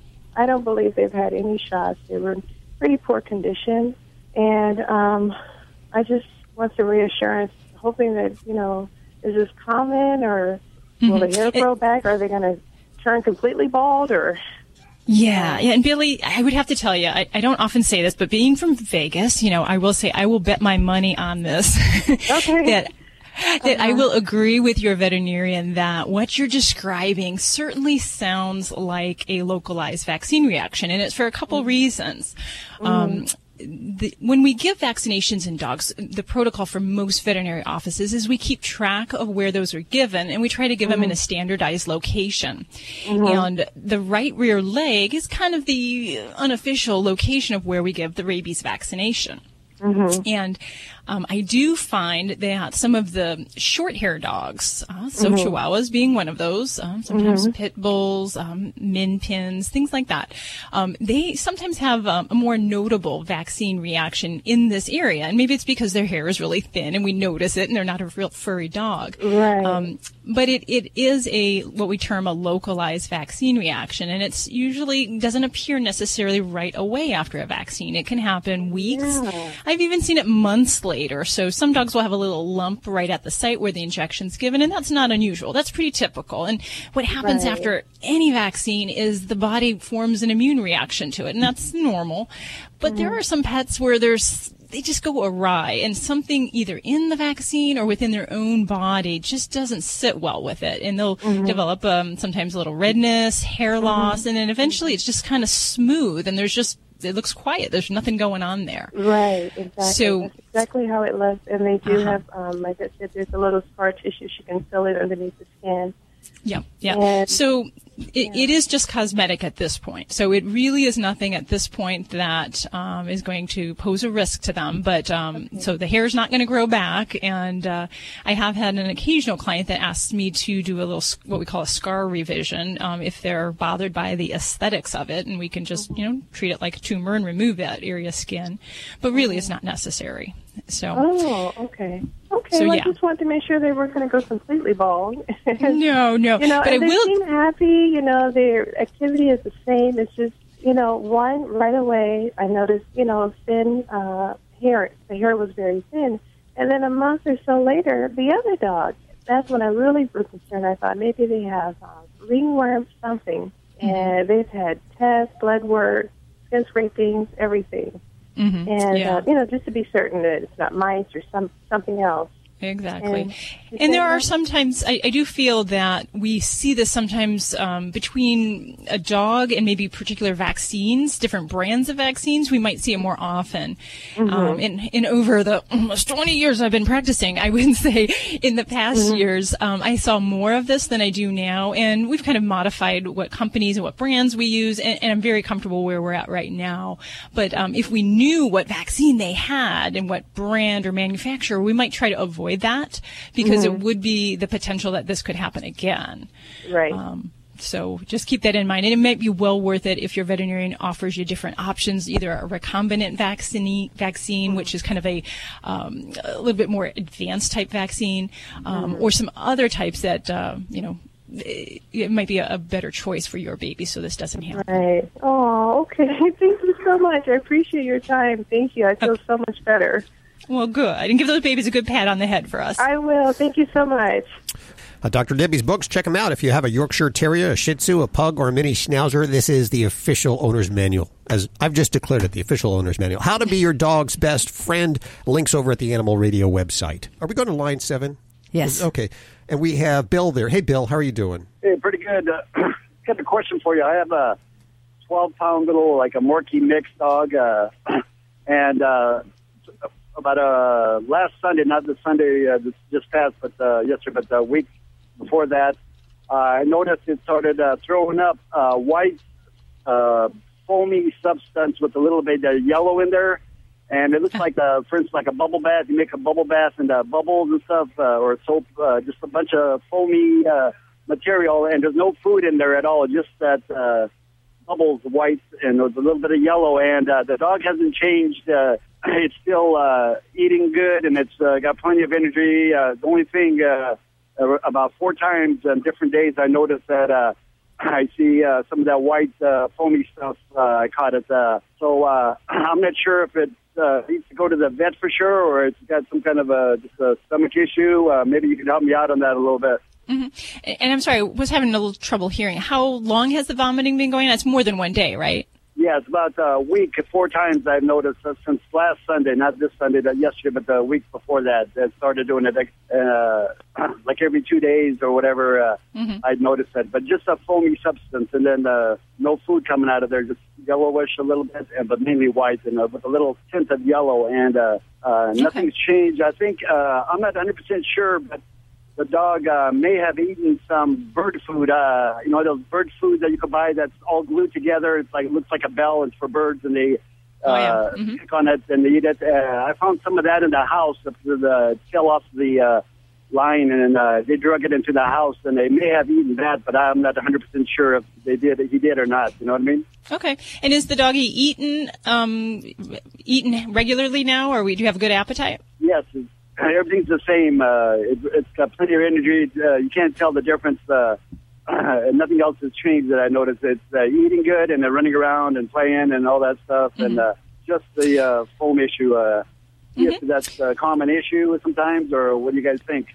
I don't believe they've had any shots. They were in pretty poor condition. And um, I just want some reassurance, hoping that, you know, is this common, or will the hair grow back? Are they going to turn completely bald, or... Yeah, yeah, and Billy, I would have to tell you, I, I don't often say this, but being from Vegas, you know, I will say I will bet my money on this. Okay. that that uh-huh. I will agree with your veterinarian that what you're describing certainly sounds like a localized vaccine reaction, and it's for a couple mm. reasons. Mm. Um, The, when we give vaccinations in dogs, the protocol for most veterinary offices is we keep track of where those are given, and we try to give mm-hmm. them in a standardized location. Mm-hmm. And the right rear leg is kind of the unofficial location of where we give the rabies vaccination. Mm-hmm. And um, I do find that some of the short-hair dogs, uh, so mm-hmm. Chihuahuas being one of those, um, sometimes mm-hmm. pit bulls, um, min pins, things like that, um, they sometimes have um, a more notable vaccine reaction in this area. And maybe it's because their hair is really thin and we notice it and they're not a real furry dog. Right. Um, but it, it is a what we term a localized vaccine reaction, and it's usually doesn't appear necessarily right away after a vaccine. It can happen weeks. Yeah. I've even seen it months later. So some dogs will have a little lump right at the site where the injection's given, and that's not unusual. That's pretty typical. And what happens Right. after any vaccine is the body forms an immune reaction to it, and that's normal. But there are some pets where there's they just go awry, and something either in the vaccine or within their own body just doesn't sit well with it, and they'll mm-hmm. develop um, sometimes a little redness, hair loss, mm-hmm. and then eventually it's just kind of smooth, and there's just it looks quiet. There's nothing going on there. Right, exactly. So that's exactly how it looks, and they do uh-huh. have, um, like I said, there's a little scar tissue. She can feel it underneath the skin. Yeah, yeah. And, so it, it is just cosmetic at this point. So it really is nothing at this point that um, is going to pose a risk to them. But um, okay. so the hair is not going to grow back. And uh, I have had an occasional client that asks me to do a little what we call a scar revision um, if they're bothered by the aesthetics of it, and we can just you know treat it like a tumor and remove that area of skin. But really, it's not necessary. So. Oh, okay. Okay, so, well, yeah. I just wanted to make sure they weren't going to go completely bald. no, no. You know, but and I they will... seem happy. You know, their activity is the same. It's just, you know, one, right away, I noticed, you know, thin uh, hair. The hair was very thin. And then a month or so later, the other dog, that's when I really was concerned. I thought maybe they have uh, ringworm something. Mm-hmm. And they've had tests, blood work, skin scrapings, everything. Mm-hmm. And, yeah. uh, you know, just to be certain that it's not mice or some something else. Exactly. And, and there are sometimes, I, I do feel that we see this sometimes um, between a dog and maybe particular vaccines, different brands of vaccines. We might see it more often. Mm-hmm. Um, in, in over the almost twenty years I've been practicing, I would say in the past mm-hmm. years, um, I saw more of this than I do now. And we've kind of modified what companies and what brands we use. And, and I'm very comfortable where we're at right now. But um, if we knew what vaccine they had and what brand or manufacturer, we might try to avoid that because mm-hmm. it would be the potential that this could happen again. Right. Um, so just keep that in mind. And it might be well worth it if your veterinarian offers you different options, either a recombinant vaccine, vaccine mm-hmm. which is kind of a, um, a little bit more advanced type vaccine, um, mm-hmm. or some other types that, uh, you know, it, it might be a, a better choice for your baby so this doesn't happen. Right. Oh, okay. Thank you so much. I appreciate your time. Thank you. I feel okay. so much better. Well, good. And give those babies a good pat on the head for us. I will. Thank you so much. Uh, Doctor Debbie's books, check them out. If you have a Yorkshire Terrier, a Shih Tzu, a Pug, or a Mini Schnauzer, this is the official owner's manual. As I've just declared it, the official owner's manual. How to be your dog's best friend. Links over at the Animal Radio website. Are we going to line seven? Yes. Okay. And we have Bill there. Hey, Bill, how are you doing? Hey, pretty good. Uh, got a question for you. I have a twelve-pound little, like a Morkie mix dog, uh, and... Uh, About uh, last Sunday, not this Sunday uh, this just passed, but uh, yesterday, but the week before that, uh, I noticed it started uh, throwing up uh, white, uh, foamy substance with a little bit of yellow in there, and it looks like, uh, for instance, like a bubble bath. You make a bubble bath and uh, bubbles and stuff, uh, or soap, uh, just a bunch of foamy uh, material, and there's no food in there at all, just that uh, bubbles white, and there's a little bit of yellow, and uh, the dog hasn't changed. Uh, It's still uh, eating good, and it's uh, got plenty of energy. Uh, the only thing, uh, about four times on different days, I noticed that uh, I see uh, some of that white uh, foamy stuff. Uh, I caught it. Uh, so uh, I'm not sure if it uh, needs to go to the vet for sure, or it's got some kind of a, just a stomach issue. Uh, maybe you can help me out on that a little bit. Mm-hmm. And I'm sorry, I was having a little trouble hearing. How long has the vomiting been going on? It's more than one day, right? Yeah, it's about a week, four times I've noticed uh, since last Sunday, not this Sunday, that yesterday, but the week before that. I started doing it uh, like every two days or whatever. Uh, mm-hmm. I'd noticed that. But just a foamy substance, and then uh, no food coming out of there, just yellowish a little bit, but mainly white, and uh, with a little tint of yellow. And uh, uh, nothing's okay. changed. I think, uh, I'm not one hundred percent sure, but the dog uh, may have eaten some bird food. Uh, you know, those bird food that you can buy that's all glued together. It's like, it looks like a bell. It's for birds, and they uh, oh, yeah. mm-hmm. pick on it and they eat it. Uh, I found some of that in the house. The, the fell off the uh, line, and uh, they drug it into the house, and they may have eaten that, but I'm not one hundred percent sure if they did, if he did or not. You know what I mean? Okay. And is the doggy eaten, um, eaten regularly now, or do you have a good appetite? Yes. It's, everything's the same. Uh, it, it's got plenty of energy. Uh, you can't tell the difference. Uh, uh, nothing else has changed that I noticed. It's uh, eating good, and they're running around and playing and all that stuff. Mm-hmm. And uh, just the uh, foam issue. Uh, mm-hmm. Yes, that's a common issue sometimes, or what do you guys think?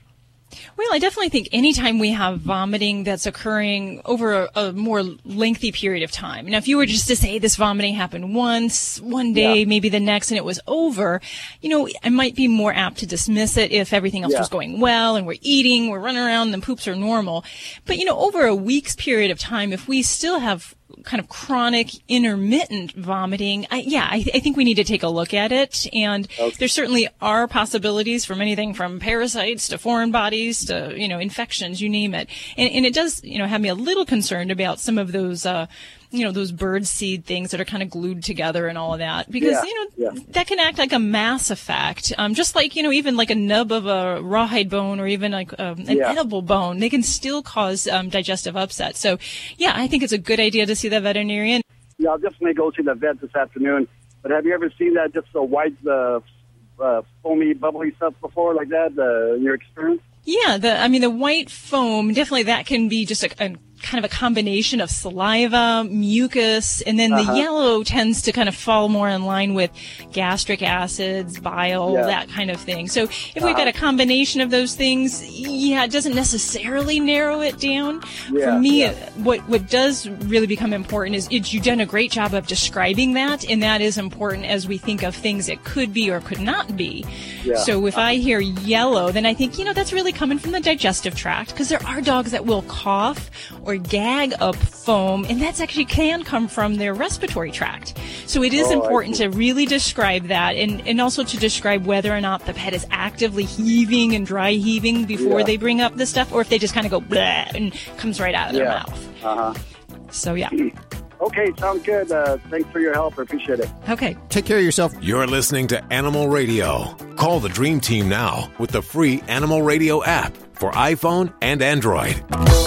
Well, I definitely think anytime we have vomiting that's occurring over a, a more lengthy period of time. Now, if you were just to say this vomiting happened once, one day, Yeah. maybe the next, and it was over, you know, I might be more apt to dismiss it if everything else Yeah. was going well and we're eating, we're running around, and the poops are normal. But, you know, over a week's period of time, if we still have kind of chronic intermittent vomiting, I, yeah, I, th- I think we need to take a look at it. And Okay. there certainly are possibilities from anything from parasites to foreign bodies to, you know, infections, you name it. And, and it does, you know, have me a little concerned about some of those, uh, you know, those bird seed things that are kind of glued together and all of that, because, Yeah, you know, yeah. that can act like a mass effect. Um, just like, you know, even like a nub of a rawhide bone or even like um, an Yeah. edible bone, they can still cause um, digestive upset. So, yeah, I think it's a good idea to see the veterinarian. Yeah, I'll definitely go to the vet this afternoon. But have you ever seen that, just the white, the uh, foamy, bubbly stuff before, like that, uh, in your experience? Yeah, the I mean the white foam, definitely that can be just a, a kind of a combination of saliva, mucus, and then Uh-huh. the yellow tends to kind of fall more in line with gastric acids, bile, Yeah. that kind of thing. So if we've Uh-huh. got a combination of those things, yeah, it doesn't necessarily narrow it down. Yeah, For me, yeah. what what does really become important is it, you've done a great job of describing that, and that is important as we think of things that could be or could not be. Yeah. So if I hear yellow, then I think, you know, that's really coming from the digestive tract, because there are dogs that will cough or gag up foam, and that's actually can come from their respiratory tract. So it is Oh, I important see. to really describe that, and, and also to describe whether or not the pet is actively heaving and dry heaving before Yeah. they bring up the stuff, or if they just kind of go bleh and comes right out of their Yeah. mouth. Uh-huh. So yeah. Okay, sounds good. Uh, thanks for your help. I appreciate it. Okay. Take care of yourself. You're listening to Animal Radio. Call the Dream Team now with the free Animal Radio app for iPhone and Android.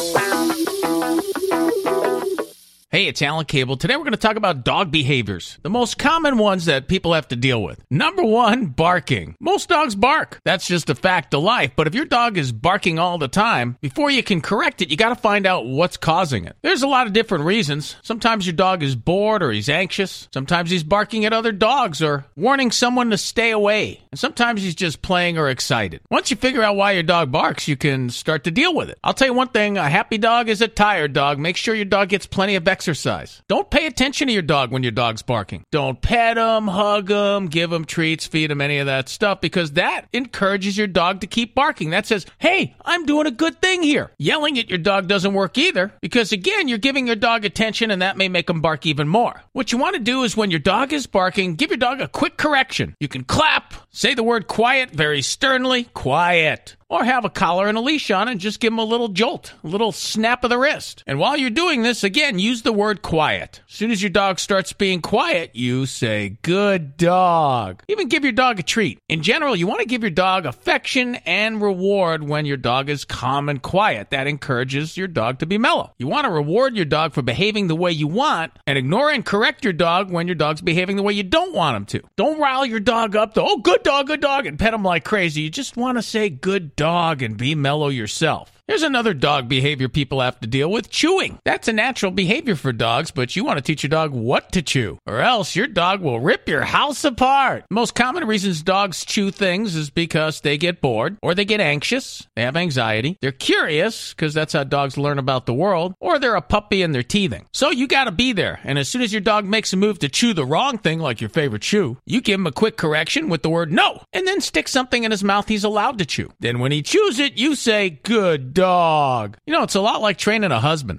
Hey, it's Alan Cable. Today we're going to talk about dog behaviors, the most common ones that people have to deal with. Number one, barking. Most dogs bark. That's just a fact of life. But if your dog is barking all the time, before you can correct it, you got to find out what's causing it. There's a lot of different reasons. Sometimes your dog is bored or he's anxious. Sometimes he's barking at other dogs or warning someone to stay away. And sometimes he's just playing or excited. Once you figure out why your dog barks, you can start to deal with it. I'll tell you one thing, a happy dog is a tired dog. Make sure your dog gets plenty of exercise. Exercise. Don't pay attention to your dog when your dog's barking. Don't pet him, hug him, give him treats, feed him, any of that stuff, because that encourages your dog to keep barking. That says, hey, I'm doing a good thing here. Yelling at your dog doesn't work either, because again, you're giving your dog attention and that may make him bark even more. What you want to do is when your dog is barking, give your dog a quick correction. You can clap, say the word quiet very sternly, quiet. Or have a collar and a leash on and just give him a little jolt, a little snap of the wrist. And while you're doing this, again, use the word quiet. As soon as your dog starts being quiet, you say, good dog. Even give your dog a treat. In general, you want to give your dog affection and reward when your dog is calm and quiet. That encourages your dog to be mellow. You want to reward your dog for behaving the way you want and ignore and correct your dog when your dog's behaving the way you don't want him to. Don't rile your dog up to, oh, good dog, good dog, and pet him like crazy. You just want to say good dog. dog and be mellow yourself. Here's another dog behavior people have to deal with, chewing. That's a natural behavior for dogs, but you want to teach your dog what to chew, or else your dog will rip your house apart. Most common reasons dogs chew things is because they get bored, or they get anxious, they have anxiety, they're curious, because that's how dogs learn about the world, or they're a puppy and they're teething. So you got to be there, and as soon as your dog makes a move to chew the wrong thing, like your favorite chew, you give him a quick correction with the word no, and then stick something in his mouth he's allowed to chew. Then when he chews it, you say, good dog. Dog. You know, it's a lot like training a husband.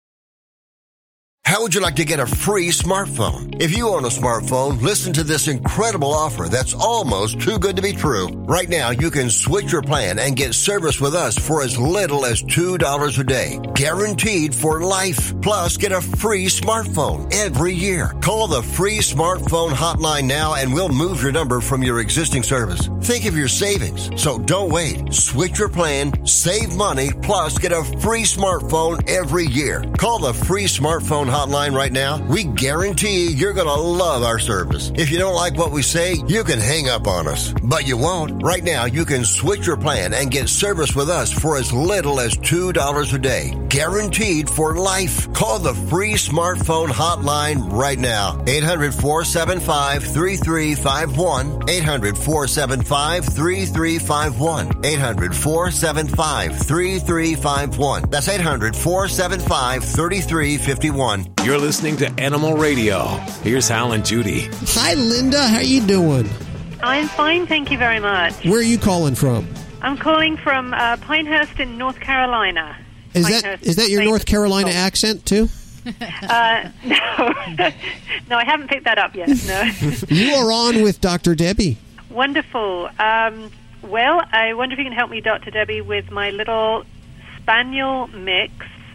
How would you like to get a free smartphone? If you own a smartphone, listen to this incredible offer that's almost too good to be true. Right now, you can switch your plan and get service with us for as little as two dollars a day. Guaranteed for life. Plus, get a free smartphone every year. Call the free smartphone hotline now and we'll move your number from your existing service. Think of your savings. So don't wait. Switch your plan, save money, plus get a free smartphone every year. Call the free smartphone hotline hotline right now, we guarantee you're going to love our service. If you don't like what we say, you can hang up on us. But you won't. Right now, you can switch your plan and get service with us for as little as two dollars a day. Guaranteed for life. Call the free smartphone hotline right now. eight hundred, four seven five, three three five one. eight hundred, four seven five, three three five one. eight hundred, four seven five, three three five one. That's eight hundred, four seven five, three three five one. You're listening to Animal Radio. Here's Hal and Judy. Hi, Linda. How you doing? I'm fine, thank you very much. Where are you calling from? I'm calling from uh, Pinehurst in North Carolina. Is that Pinehurst is that your State North Carolina Hospital. accent, too? Uh, no. No, I haven't picked that up yet, no. You are on with Doctor Debbie. Wonderful. Um, well, I wonder if you can help me, Doctor Debbie, with my little spaniel mix,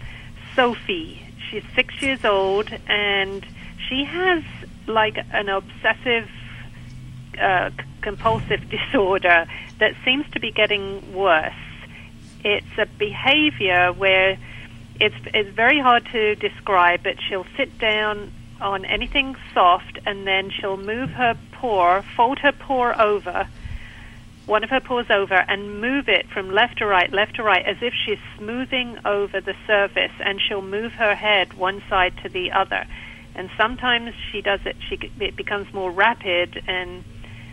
Sophie. She's six years old, and she has, like, an obsessive uh, compulsive disorder that seems to be getting worse. It's a behavior where it's, it's very hard to describe, but she'll sit down on anything soft, and then she'll move her paw, fold her paw over, one of her paws over, and move it from left to right, left to right, as if she's smoothing over the surface, and she'll move her head one side to the other. And sometimes she does it, she it becomes more rapid, and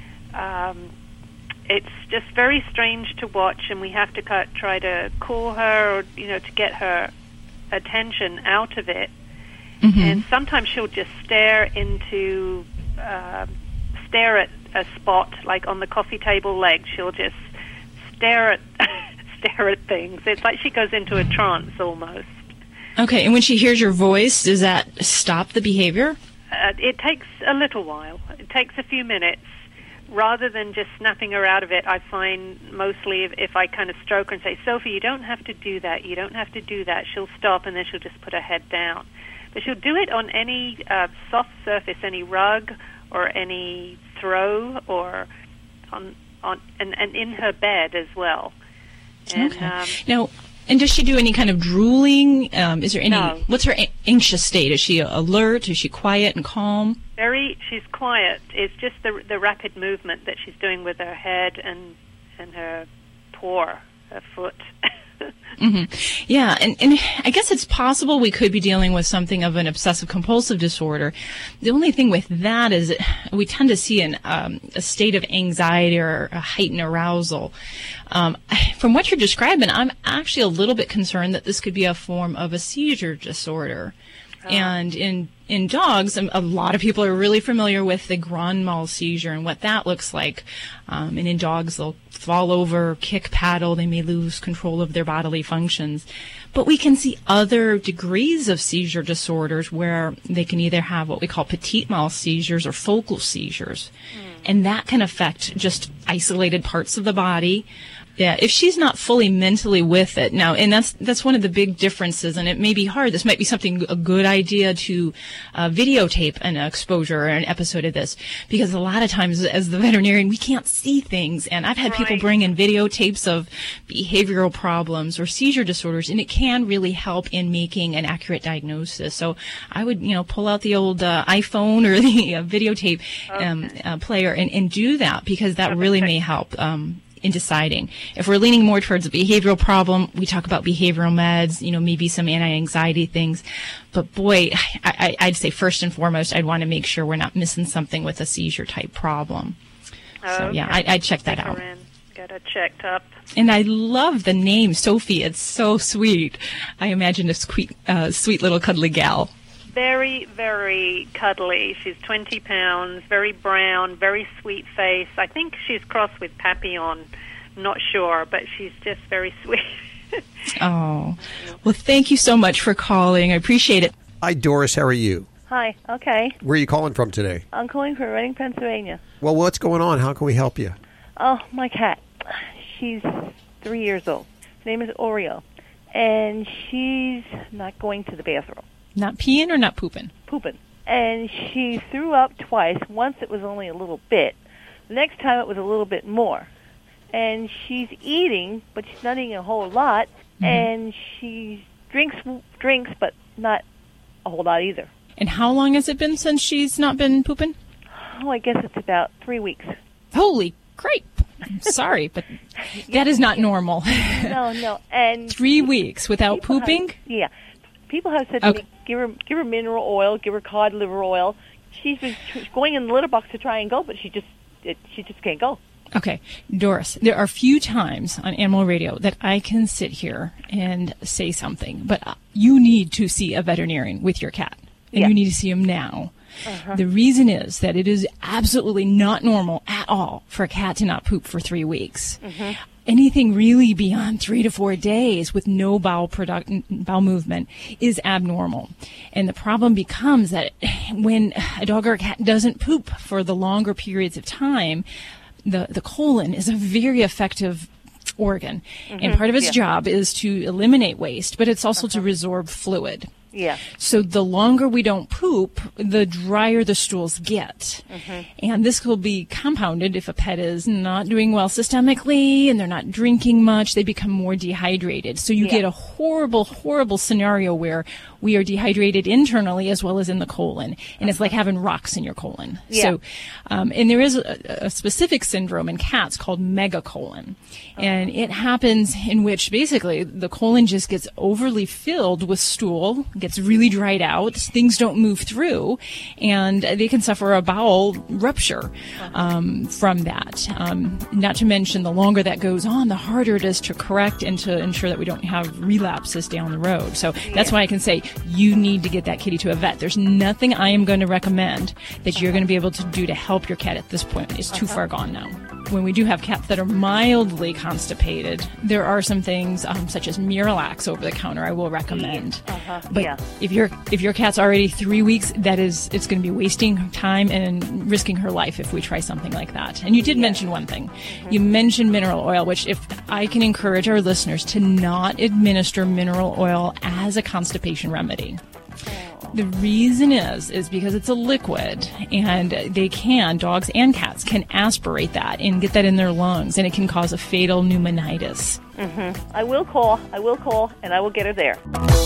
um, it's just very strange to watch, and we have to cut, try to call her, or, you know, to get her attention out of it. Mm-hmm. And sometimes she'll just stare into, uh, stare at a spot, like on the coffee table leg. She'll just stare at, stare at things. It's like she goes into a trance almost. Okay, and when she hears your voice, does that stop the behavior? Uh, it takes a little while. It takes a few minutes. Rather than just snapping her out of it, I find mostly if, if I kind of stroke her and say, Sophie, you don't have to do that, you don't have to do that, she'll stop, and then she'll just put her head down. But she'll do it on any uh, soft surface, any rug or any throw, or on on and, and in her bed as well. And, okay. Um, now, and does she do any kind of drooling? Um, is there any? No. What's her a- anxious state? Is she alert? Is she quiet and calm? Very. She's quiet. It's just the the rapid movement that she's doing with her head and and her paw, her foot. Mm-hmm. Yeah, and, and I guess it's possible we could be dealing with something of an obsessive-compulsive disorder. The only thing with that is we tend to see an, um, a state of anxiety or a heightened arousal. Um, from what you're describing, I'm actually a little bit concerned that this could be a form of a seizure disorder. Oh. And in in dogs, a lot of people are really familiar with the grand mal seizure and what that looks like. Um, and in dogs, they'll fall over, kick, paddle. They may lose control of their bodily functions. But we can see other degrees of seizure disorders where they can either have what we call petit mal seizures or focal seizures. Mm. And that can affect just isolated parts of the body. Yeah, if she's not fully mentally with it now, and that's that's one of the big differences, and it may be hard. This might be something a good idea to uh, videotape an exposure or an episode of this, because a lot of times as the veterinarian we can't see things, and I've had right. people bring in videotapes of behavioral problems or seizure disorders, and it can really help in making an accurate diagnosis. So I would, you know, pull out the old uh, iPhone or the uh, videotape okay. um, uh, player and, and do that, because that okay. really may help. Um, in deciding. If we're leaning more towards a behavioral problem, we talk about behavioral meds, you know, maybe some anti-anxiety things. But boy, I, I, I'd say first and foremost, I'd want to make sure we're not missing something with a seizure type problem. Oh, so okay. yeah, I, I'd check that Take out. her in. Get her checked up. And I love the name, Sophie. It's so sweet. I imagine a sweet, uh, sweet little cuddly gal. Very, very cuddly. She's twenty pounds, very brown, very sweet face. I think she's crossed with Papillon. I'm not sure, but she's just very sweet. Oh, well, thank you so much for calling. I appreciate it. Hi, Doris. How are you? Hi. Okay. Where are you calling from today? I'm calling from Reading, Pennsylvania. Well, what's going on? How can we help you? Oh, my cat. She's three years old. Her name is Oreo, and she's not going to the bathroom. Not peeing or not pooping? Pooping. And she threw up twice. Once it was only a little bit. The next time it was a little bit more. And she's eating, but she's not eating a whole lot. Mm-hmm. And she drinks drinks, but not a whole lot either. And how long has it been since she's not been pooping? Oh, I guess it's about three weeks. Holy crepe. I'm sorry, but that is not normal. No, no. And Three weeks without people pooping? Have, yeah. People have said to Okay. me, give her, give her mineral oil, give her cod liver oil. She's been tr- going in the litter box to try and go, but she just it, she just can't go. Okay, Doris, there are few times on Animal Radio that I can sit here and say something, but you need to see a veterinarian with your cat, and Yeah. you need to see him now. Uh-huh. The reason is that it is absolutely not normal at all for a cat to not poop for three weeks. Mm-hmm. Anything really beyond three to four days with no bowel product, bowel movement is abnormal. And the problem becomes that when a dog or a cat doesn't poop for the longer periods of time, the, the colon is a very effective organ. Mhm, And part of its yeah. job is to eliminate waste, but it's also to resorb fluid. Yeah. So the longer we don't poop, the drier the stools get. Mhm. And this will be compounded if a pet is not doing well systemically and they're not drinking much, they become more dehydrated. So you Yeah. get a horrible, horrible scenario where we are dehydrated internally as well as in the colon. And it's like having rocks in your colon. Yeah. So, um, and there is a, a specific syndrome in cats called megacolon. And it happens in which basically the colon just gets overly filled with stool, gets really dried out, things don't move through, and they can suffer a bowel rupture um, from that. Um, not to mention, the longer that goes on, the harder it is to correct and to ensure that we don't have relapses down the road. So that's why I can say you need to get that kitty to a vet. There's nothing I am going to recommend that you're going to be able to do to help your cat at this point. It's too far gone now. When we do have cats that are mildly constipated, there are some things um, such as Miralax over the counter I will recommend. Uh-huh. But yeah. if your if your cat's already three weeks, that is it's going to be wasting time and risking her life if we try something like that. And you did mention one thing. Mm-hmm. You mentioned mineral oil, which if I can encourage our listeners to not administer mineral oil as a constipation remedy. The reason is, is because it's a liquid and they can, dogs and cats can aspirate that and get that in their lungs and it can cause a fatal pneumonitis. Mm-hmm. I will call, I will call, and I will get her there.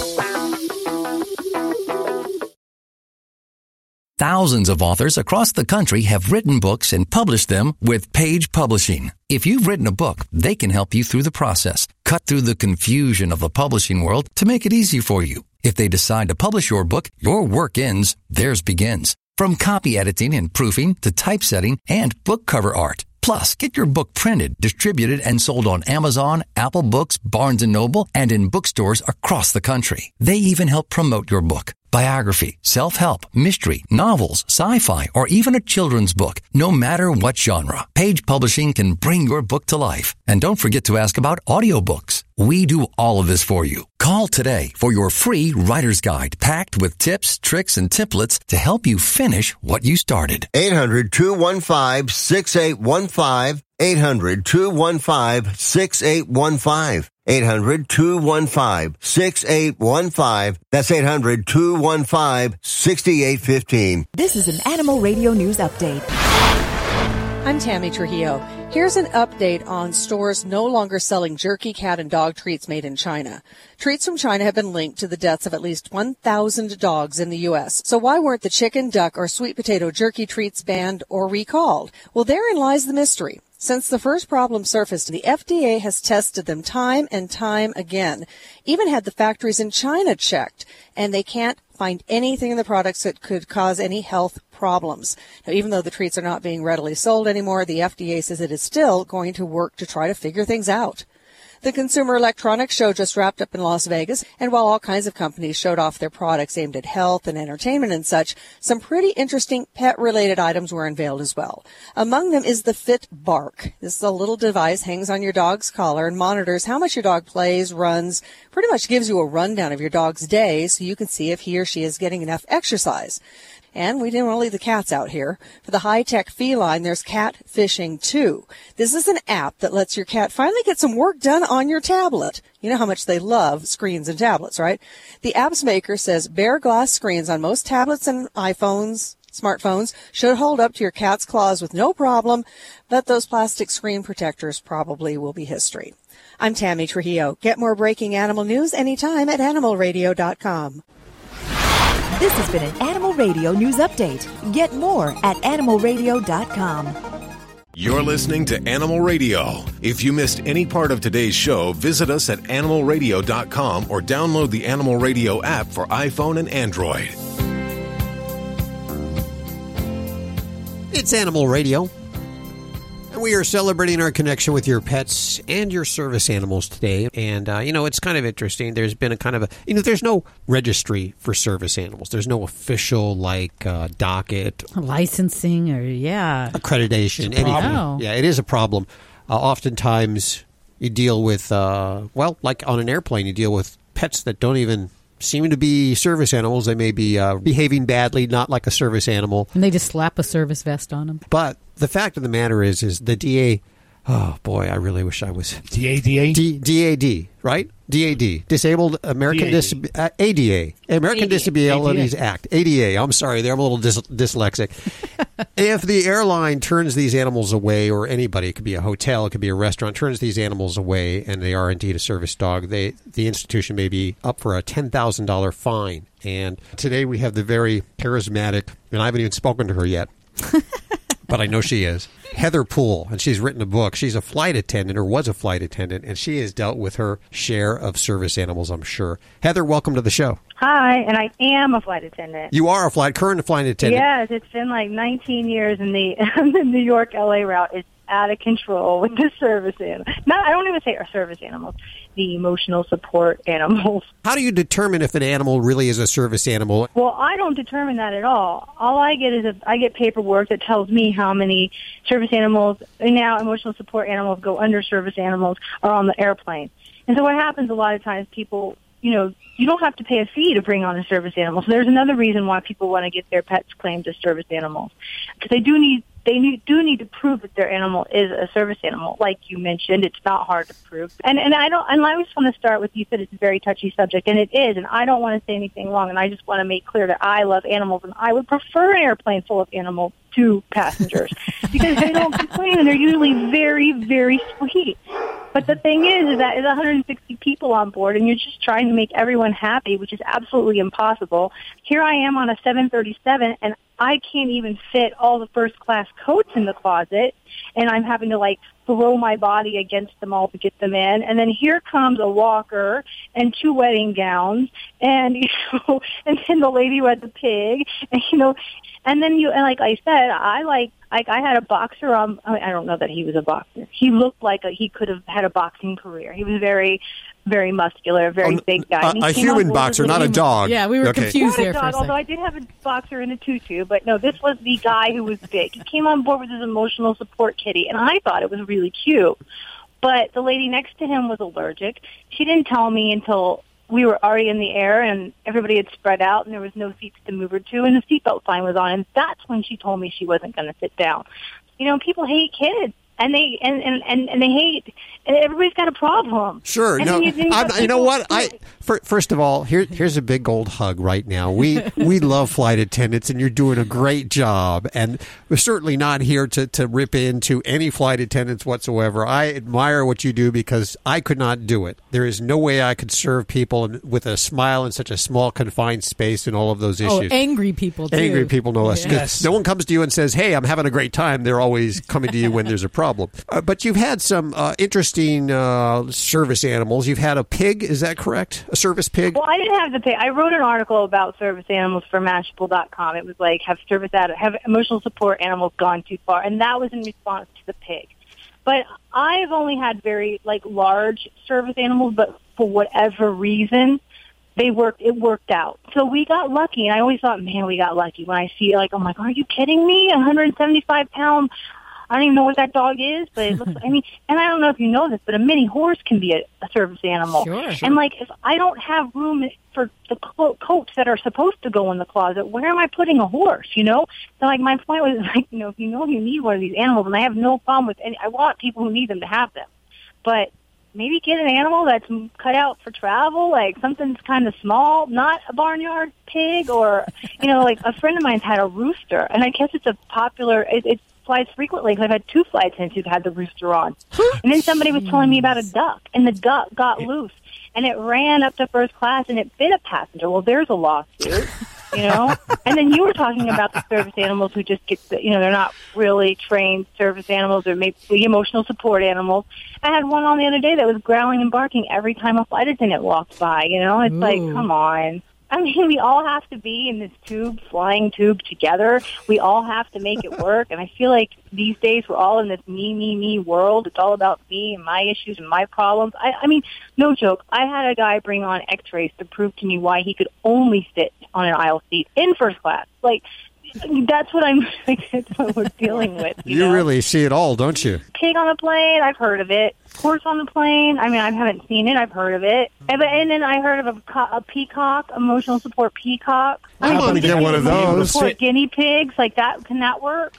Thousands of authors across the country have written books and published them with Page Publishing. If you've written a book, they can help you through the process, cut through the confusion of the publishing world to make it easy for you. If they decide to publish your book, your work ends, theirs begins. From copy editing and proofing to typesetting and book cover art. Plus, get your book printed, distributed, and sold on Amazon, Apple Books, Barnes and Noble, and in bookstores across the country. They even help promote your book. Biography, self-help, mystery, novels, sci-fi, or even a children's book. No matter what genre, Page Publishing can bring your book to life. And don't forget to ask about audiobooks. We do all of this for you. Call today for your free writer's guide packed with tips, tricks, and templates to help you finish what you started. eight hundred, two one five, six eight one five. eight hundred, two one five, six eight one five. eight hundred, two one five, six eight one five. That's eight hundred, two one five, six eight one five. This is an Animal Radio News Update. I'm Tammy Trujillo. Here's an update on stores no longer selling jerky, cat, and dog treats made in China. Treats from China have been linked to the deaths of at least one thousand dogs in the U S. So why weren't the chicken, duck, or sweet potato jerky treats banned or recalled? Well, therein lies the mystery. Since the first problem surfaced, the F D A has tested them time and time again, even had the factories in China checked, and they can't find anything in the products that could cause any health problems. Now, even though the treats are not being readily sold anymore, the F D A says it is still going to work to try to figure things out. The Consumer Electronics Show just wrapped up in Las Vegas, and while all kinds of companies showed off their products aimed at health and entertainment and such, some pretty interesting pet-related items were unveiled as well. Among them is the Fit Bark. This is a little device, hangs on your dog's collar, and monitors how much your dog plays, runs, pretty much gives you a rundown of your dog's day so you can see if he or she is getting enough exercise. And we didn't want to leave the cats out here. For the high-tech feline, there's Cat Fishing two. This is an app that lets your cat finally get some work done on your tablet. You know how much they love screens and tablets, right? The app's maker says bare glass screens on most tablets and iPhones, smartphones, should hold up to your cat's claws with no problem, but those plastic screen protectors probably will be history. I'm Tammy Trujillo. Get more breaking animal news anytime at animal radio dot com. This has been an Animal Radio News Update. Get more at animal radio dot com. You're listening to Animal Radio. If you missed any part of today's show, visit us at animal radio dot com or download the Animal Radio app for iPhone and Android. It's Animal Radio, and we are celebrating our connection with your pets and your service animals today. And, uh, you know, it's kind of interesting. There's been a kind of a, you know, there's no registry for service animals. There's no official, like, uh, docket. Licensing or, yeah. Accreditation. Anything. Oh. Yeah, it is a problem. Uh, oftentimes, you deal with, uh, well, like on an airplane, you deal with pets that don't even seem to be service animals. They may be uh, behaving badly, not like a service animal. And they just slap a service vest on them. But the fact of the matter is, is the D A, oh boy, I really wish I was. D A D A? D- DAD, right? D A D, Disabled American Dis- uh, A D A, American A D A. Disabilities Act, A D A. I'm sorry, they're a little dys- dyslexic. If the airline turns these animals away, or anybody, it could be a hotel, it could be a restaurant, turns these animals away, and they are indeed a service dog, they the institution may be up for a ten thousand dollars fine. And today we have the very charismatic, and I haven't even spoken to her yet, but I know she is, Heather Poole, and she's written a book. She's a flight attendant, or was a flight attendant, and she has dealt with her share of service animals, I'm sure. Heather, welcome to the show. Hi, and I am a flight attendant. You are a flight, current flight attendant. Yes, it's been like nineteen years, and the the New York L A route is out of control with the service animals. No, I don't even say our service animals, the emotional support animals. How do you determine if an animal really is a service animal? Well, I don't determine that at all. All I get is a, I get paperwork that tells me how many service animals, and now emotional support animals go under service animals, are on the airplane. And so what happens a lot of times, people, you know, you don't have to pay a fee to bring on a service animal. So there's another reason why people want to get their pets claimed as service animals, because they do need they need, do need to prove that their animal is a service animal. Like you mentioned, it's not hard to prove. And and I don't. And I just want to start with, you said it's a very touchy subject, and it is. And I don't want to say anything wrong. And I just want to make clear that I love animals, and I would prefer an airplane full of animals to passengers because they don't complain, and they're usually very, very sweet. But the thing is, is that it's one hundred sixty people on board, and you're just trying to make everyone happy, which is absolutely impossible. Here I am on a seven thirty-seven, and I can't even fit all the first-class coats in the closet, and I'm having to, like, throw my body against them all to get them in. And then here comes a walker and two wedding gowns, and, you know, and then the lady who had the pig, and, you know, and then you, and like I said, I like, like I had a boxer on, I, mean, I don't know that he was a boxer. He looked like a, he could have had a boxing career. He was very, very muscular, very oh, big guy. A, a human boxer, not a dog. Yeah, we were okay. confused not there a for dog, a second. although I did have a boxer in a tutu, but no, this was the guy who was big. He came on board with his emotional support kitty, and I thought it was really cute. But the lady next to him was allergic. She didn't tell me until we were already in the air and everybody had spread out and there was no seats to move her to, and the seatbelt sign was on, and that's when she told me she wasn't going to sit down. You know, people hate kids, and they and, and, and, and they hate, and everybody's got a problem. Sure. And No, you, you, I'm, you know what? I for, first of all, here, here's a big old hug right now. We we love flight attendants, and you're doing a great job. And we're certainly not here to, to rip into any flight attendants whatsoever. I admire what you do because I could not do it. There is no way I could serve people with a smile in such a small, confined space and all of those issues. Oh, angry people, too. Angry people, no less. Yes. No one comes to you and says, hey, I'm having a great time. They're always coming to you when there's a problem. Uh, but you've had some uh, interesting uh, service animals. You've had a pig, is that correct? A service pig? Well, I didn't have the pig. I wrote an article about service animals for Mashable dot com. It was like, have service ad- have emotional support animals gone too far? And that was in response to the pig. But I've only had very, like, large service animals, but for whatever reason, they worked, it worked out. So we got lucky, and I always thought, man, we got lucky. When I see it, like, I'm like, are you kidding me? a one hundred seventy-five pound, I don't even know what that dog is, but it looks, I mean, and I don't know if you know this, but a mini horse can be a, a service animal. Sure, sure. And, like, if I don't have room for the co- coats that are supposed to go in the closet, where am I putting a horse, you know? So, like, my point was, like, you know, if you know you need one of these animals, and I have no problem with any, I want people who need them to have them. But maybe get an animal that's cut out for travel, like something that's kind of small, not a barnyard pig, or, you know, like a friend of mine's had a rooster, and I guess it's a popular, it, it flies frequently because I've had two flight attendants who've had the rooster on. And then somebody was telling me about a duck, and the duck got loose, and it ran up to first class, and it bit a passenger. Well, there's a lawsuit. you know? And then you were talking about the service animals who just get, the, you know, they're not really trained service animals or maybe emotional support animals. I had one on the other day that was growling and barking every time a flight attendant walked by, you know? It's Ooh. like, come on. I mean, we all have to be in this tube, flying tube together. We all have to make it work. And I feel like these days we're all in this me, me, me world. It's all about me and my issues and my problems. I, I mean, no joke. I had a guy bring on x-rays to prove to me why he could only sit on an aisle seat in first class. Like, that's what I'm, like, that's what we're dealing with. You, You know? really see it all, don't you? Pig on a plane, I've heard of it. Horse on the plane, I mean, I haven't seen it, I've heard of it. And, and then I heard of a, co- a peacock, emotional support peacock. I want to get one of those. Support guinea pigs, like that, can that work?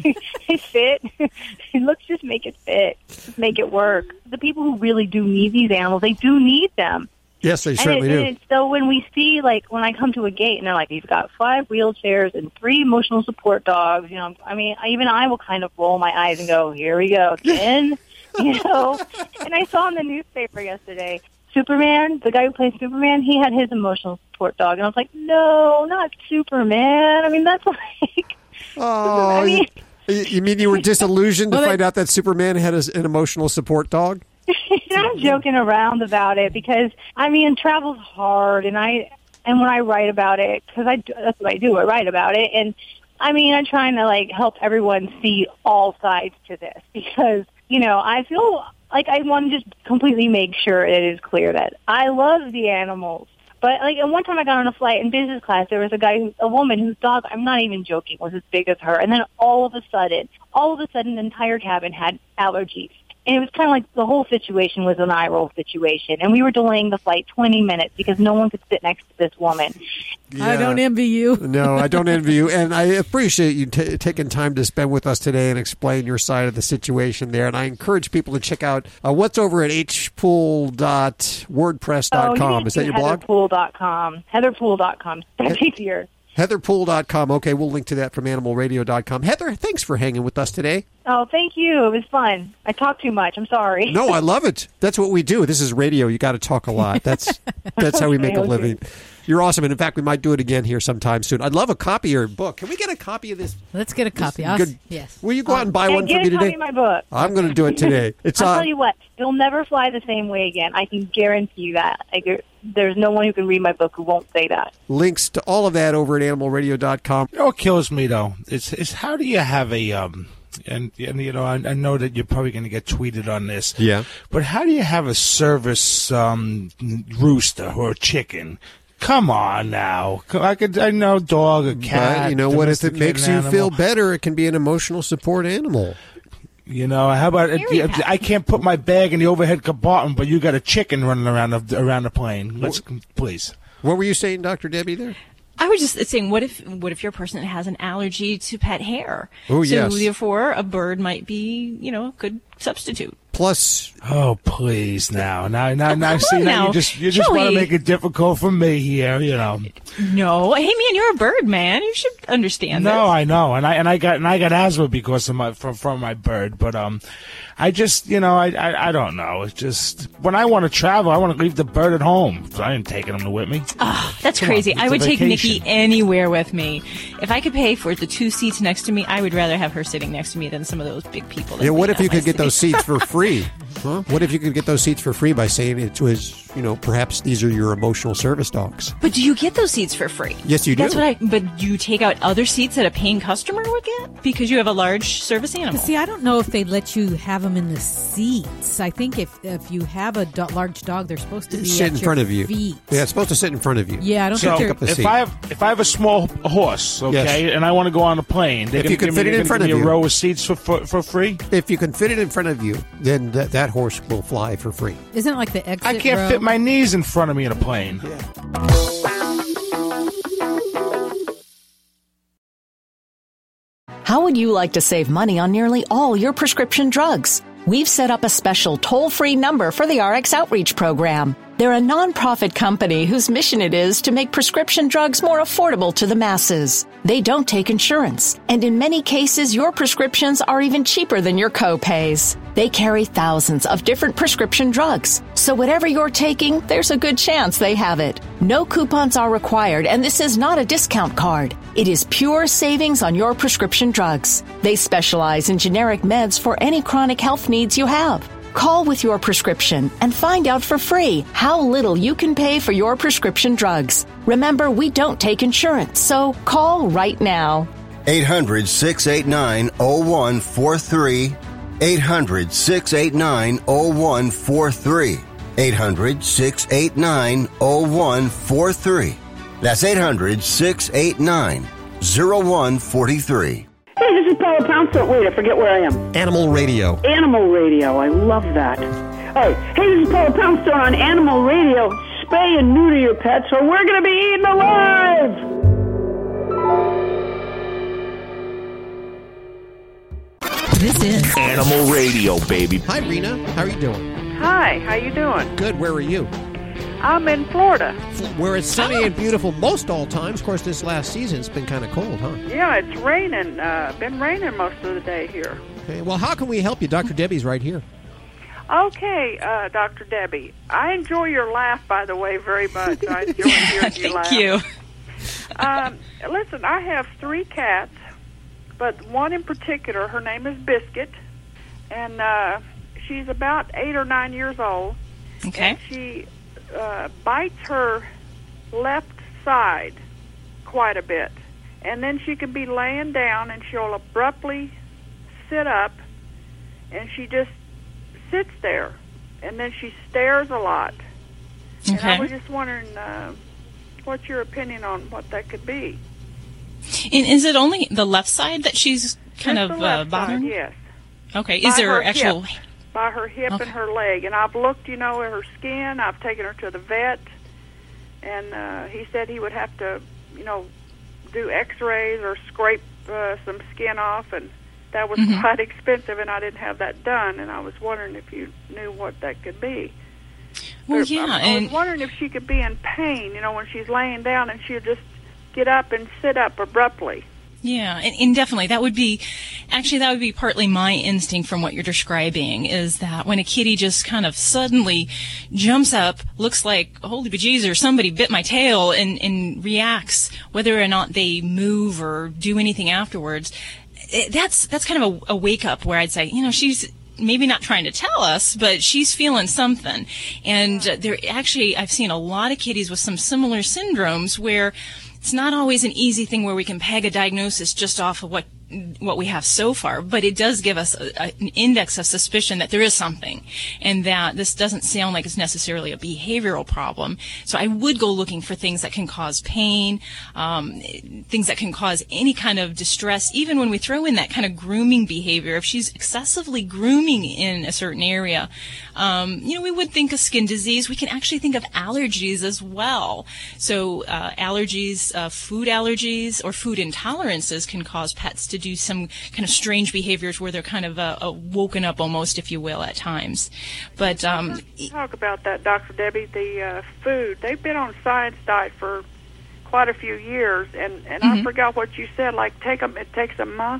It fit. Let's just make it fit. Just make it work. The people who really do need these animals, they do need them. Yes, they And certainly it, do. and it's, so when we see, like, when I come to a gate and they're like, you've got five wheelchairs and three emotional support dogs, you know, I mean, even I will kind of roll my eyes and go, here we go again, you know. And I saw in the newspaper yesterday, Superman, the guy who plays Superman, he had his emotional support dog. And I was like, no, not Superman. I mean, that's like... Oh, I mean, you, you mean you were disillusioned to Well, find out that Superman had a, an emotional support dog? I'm joking around about it because, I mean, travel's hard, and I and when I write about it, because I do- that's what I do, I write about it, and I mean, I'm trying to like help everyone see all sides to this because, you know, I feel like I want to just completely make sure it is clear that I love the animals. But like, and one time I got on a flight in business class, there was a guy, who, a woman whose dog, I'm not even joking, was as big as her, and then all of a sudden, all of a sudden, the entire cabin had allergies. And it was kind of like the whole situation was an eye roll situation. And we were delaying the flight twenty minutes because no one could sit next to this woman. I don't envy you. No, I don't envy you. And I appreciate you t- taking time to spend with us today and explain your side of the situation there. And I encourage people to check out uh, what's over at h pool dot wordpress dot com. Oh, Is that your blog? heather pool dot com. heather pool dot com. That's easier. heather pool dot com. Okay, we'll link to that from animal radio dot com. Heather, thanks for hanging with us today. Oh, thank you. It was fun. I talked too much. I'm sorry. No, I love it. That's what we do. This is radio. You got to talk a lot. That's that's how we make a Okay, okay. living. You're awesome. And in fact, we might do it again here sometime soon. I'd love a copy of your book. Can we get a copy of this? Let's get a copy. This I'll- good- Yes. Will you go out and buy Hey, one get for me a copy today? of my book. I'm going to do it today. It's I'll uh, tell you what. You'll never fly the same way again. I can guarantee you that. Like, there- there's no one who can read my book who won't say that. links to all of that over at animal radio dot com. You know what kills me though? It's is how do you have a um and and you know I, I know that you're probably going to get tweeted on this. Yeah. But how do you have a service um rooster or a chicken? Come on now. I could I know dog, a cat. But you know what? If it domesticated makes you animal. feel better, it can be an emotional support animal. You know, how about it, I can't put my bag in the overhead compartment, but you got a chicken running around the, around the plane. Let's please. What were you saying, Doctor Debbie? There. I was just saying, what if what if your person has an allergy to pet hair? Oh, so yes. therefore, a bird might be, you know, a good substitute. Plus, oh please now, now, now, now, come see, on now now. you just you just want to Joey. make it difficult for me here, you know. No, hey man, you're a bird man. You should understand No, this. I know, and I and I got and I got asthma because of my from from my bird, but um, I just you know I I, I don't know. It's just when I want to travel, I want to leave the bird at home. So I ain't taking him with me. Oh, that's Come on, crazy. it's I a would take vacation. Nikki anywhere with me. If I could pay for the two seats next to me, I would rather have her sitting next to me than some of those big people. that Yeah, what wait if you on my could get those seat. seats for free? Huh? What if you could get those seats for free by saying it was, you know, perhaps these are your emotional service dogs? But do you get those seats for free? Yes, you do. That's what I. But do you take out other seats that a paying customer would get because you have a large service animal? See, I don't know if they'd let you have them in the seats. I think if if you have a do- large dog, they're supposed to be Sit at in your front of you. feet. Yeah, it's supposed to sit in front of you. Yeah, I don't So think pick they're. up the if seat. I have if I have a small horse, okay, Yes. and I want to go on a plane, they're If gonna you can give fit me, it in they're front gonna of give me you. a row of seats for for, for free. If you can fit it in front of you, then that, that horse will fly for free. Isn't it like the exit I can't row? fit my knees in front of me in a plane. How would you like to save money on nearly all your prescription drugs? We've set up a special toll-free number for the R X Outreach program. There They're a nonprofit company whose mission it is to make prescription drugs more affordable to the masses. They don't take insurance, and in many cases, your prescriptions are even cheaper than your co-pays. They carry thousands of different prescription drugs, so whatever you're taking, there's a good chance they have it. No coupons are required, and this is not a discount card. It is pure savings on your prescription drugs. They specialize in generic meds for any chronic health needs you have. Call with your prescription and find out for free how little you can pay for your prescription drugs. Remember, we don't take insurance, so call right now. eight hundred, six eight nine, oh one four three. eight hundred, six eight nine, oh one four three. eight hundred, six eight nine, oh one four three. That's eight hundred, six eight nine, oh one four three. Hey, this is Paula Poundstone. Wait, I forget where I am. Animal Radio. Animal Radio. I love that. All right. Hey, this is Paula Poundstone on Animal Radio. Spay and neuter your pets or we're going to be eaten alive! This is Animal Radio, baby. Hi, Rena. How are you doing? Hi, how you doing? Good. Where are you? I'm in Florida. Where it's sunny and beautiful most all times. Of course, this last season it's been kind of cold, huh? Yeah, it's raining. Uh, been raining most of the day here. Okay. Well, how can we help you? Doctor Debbie's right here. Okay, uh, Doctor Debbie. I enjoy your laugh, by the way, very much. I enjoy hearing you laugh. Thank you. um, listen, I have three cats, but one in particular, her name is Biscuit, and uh, she's about eight or nine years old. Okay. And she uh, bites her left side quite a bit. And then she can be laying down, and she'll abruptly sit up, and she just sits there. And then she stares a lot. Okay. And I was just wondering, uh, what's your opinion on what that could be? And is it only the left side that she's kind Just of the left uh, bothering? side, yes. Okay. By Is there her actual... hip, by her hip Okay. and her leg. And I've looked, you know, at her skin. I've taken her to the vet. And uh, he said he would have to, you know, do x-rays or scrape uh, some skin off. And that was Mhm. quite expensive, and I didn't have that done. And I was wondering if you knew what that could be. Well, But yeah, I, I and was wondering if she could be in pain, you know, when she's laying down and she'll just get up and sit up abruptly. yeah, and, and definitely that would be, actually that would be partly my instinct from what you're describing, is that when a kitty just kind of suddenly jumps up, looks like, holy bejesus, or somebody bit my tail, and, and reacts, whether or not they move or do anything afterwards, it, that's that's kind of a, a wake up where I'd say, you know, she's maybe not trying to tell us, but she's feeling something. And uh, there actually, I've seen a lot of kitties with some similar syndromes where it's not always an easy thing where we can peg a diagnosis just off of what what we have so far, but it does give us a, a, an index of suspicion that there is something, and that this doesn't sound like it's necessarily a behavioral problem. So I would go looking for things that can cause pain, um, things that can cause any kind of distress, even when we throw in that kind of grooming behavior. If she's excessively grooming in a certain area, um, you know, we would think of skin disease. We can actually think of allergies as well. So uh, allergies, uh, food allergies, or food intolerances can cause pets to do some kind of strange behaviors where they're kind of uh, uh, woken up almost, if you will, at times. But um, Talk about that, Doctor Debbie. The uh, food, they've been on science diet for quite a few years, and, and I Mhm. forgot what you said. Like, take them. It takes a month.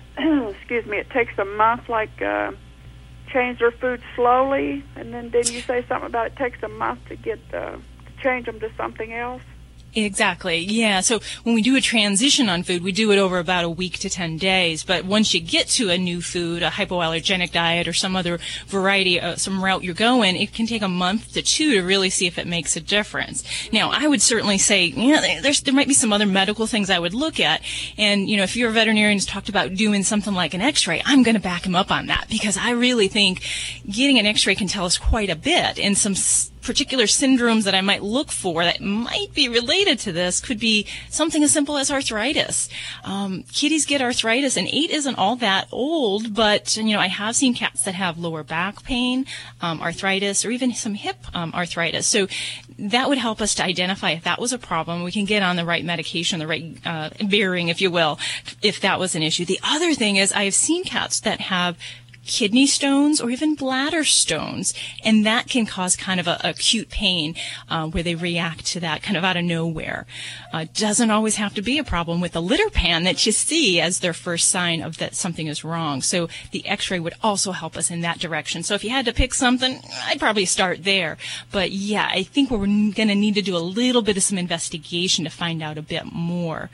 excuse me. It takes a month. Like, uh, change their food slowly, and then didn't you say something about it takes a month to get uh, to change them to something else? Exactly. Yeah. So when we do a transition on food, we do it over about a week to ten days. But once you get to a new food, a hypoallergenic diet or some other variety, uh, some route you're going, it can take a month to two to really see if it makes a difference. Now, I would certainly say, you know, there's, there might be some other medical things I would look at. And, you know, if your veterinarian has talked about doing something like an x-ray, I'm going to back him up on that, because I really think getting an x-ray can tell us quite a bit. And some s- particular syndromes that I might look for that might be related to this could be something as simple as arthritis. Um, kitties get arthritis, and eight isn't all that old, but, you know, I have seen cats that have lower back pain, um, arthritis, or even some hip um, arthritis. So that would help us to identify if that was a problem. We can get on the right medication, the right uh, bearing, if you will, if that was an issue. The other thing is I have seen cats that have kidney stones or even bladder stones, and that can cause kind of a acute pain uh, where they react to that kind of out of nowhere. Uh, doesn't always have to be a problem with a litter pan that you see as their first sign of that something is wrong. So the x-ray would also help us in that direction. So if you had to pick something, I'd probably start there. But yeah, I think we're going to need to do a little bit of some investigation to find out a bit more.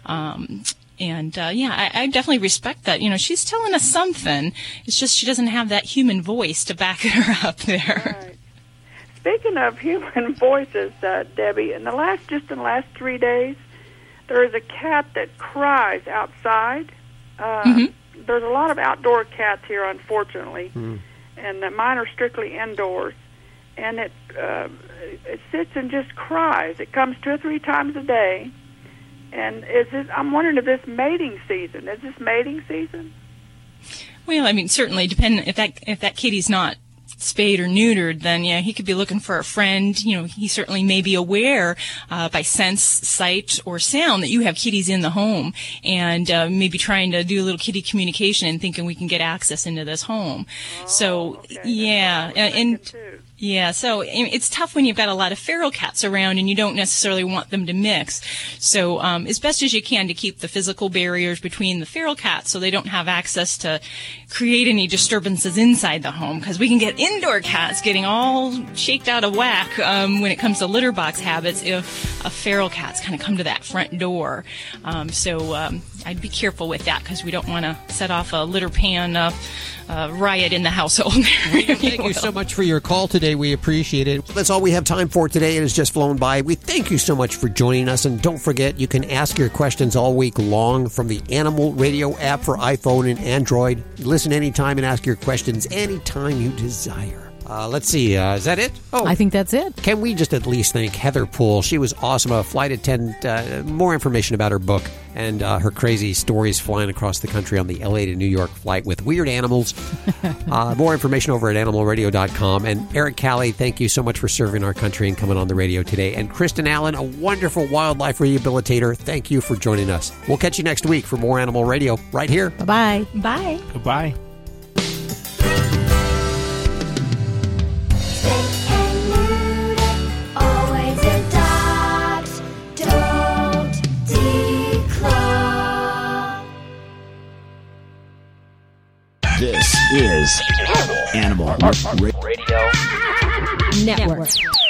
Um, And, uh, yeah, I, I definitely respect that. You know, she's telling us something. It's just she doesn't have that human voice to back her up there. Right. Speaking of human voices, uh, Debbie, in the last, just in the last three days, there is a cat that cries outside. Uh, mm-hmm. There's a lot of outdoor cats here, unfortunately, mm. and uh, mine are strictly indoors. And it, uh, it sits and just cries. It comes two or three times a day. And is this, I'm wondering if this mating season, is this mating season? Well, I mean, certainly, depending if that if that kitty's not spayed or neutered, then yeah, he could be looking for a friend. You know, he certainly may be aware uh, by sense, sight, or sound that you have kitties in the home, and uh, maybe trying to do a little kitty communication and thinking we can get access into this home. Oh, so okay. yeah, and. and Yeah, so it's tough when you've got a lot of feral cats around and you don't necessarily want them to mix. So um, as best as you can to keep the physical barriers between the feral cats so they don't have access to create any disturbances inside the home, because we can get indoor cats getting all shaked out of whack um, when it comes to litter box habits if a feral cat's kind of come to that front door. Um, so um, I'd be careful with that because we don't want to set off a litter pan uh, uh, riot in the household. Thank you so much for your call today. We appreciate it. That's all we have time for today. It has just flown by. We thank you so much for joining us. And don't forget, you can ask your questions all week long from the Animal Radio app for iPhone and Android. Listen anytime and ask your questions anytime you desire. Uh, let's see. Uh, is that it? Oh, I think that's it. Can we just at least thank Heather Poole? She was awesome. A flight attendant. Uh, more information about her book and uh, her crazy stories flying across the country on the L A to New York flight with weird animals. uh, more information over at animal radio dot com. And Eric Callie, thank you so much for serving our country and coming on the radio today. And Kristen Allen, a wonderful wildlife rehabilitator, thank you for joining us. We'll catch you next week for more Animal Radio right here. Bye-bye. Bye. Goodbye. This is Animal Radio Network.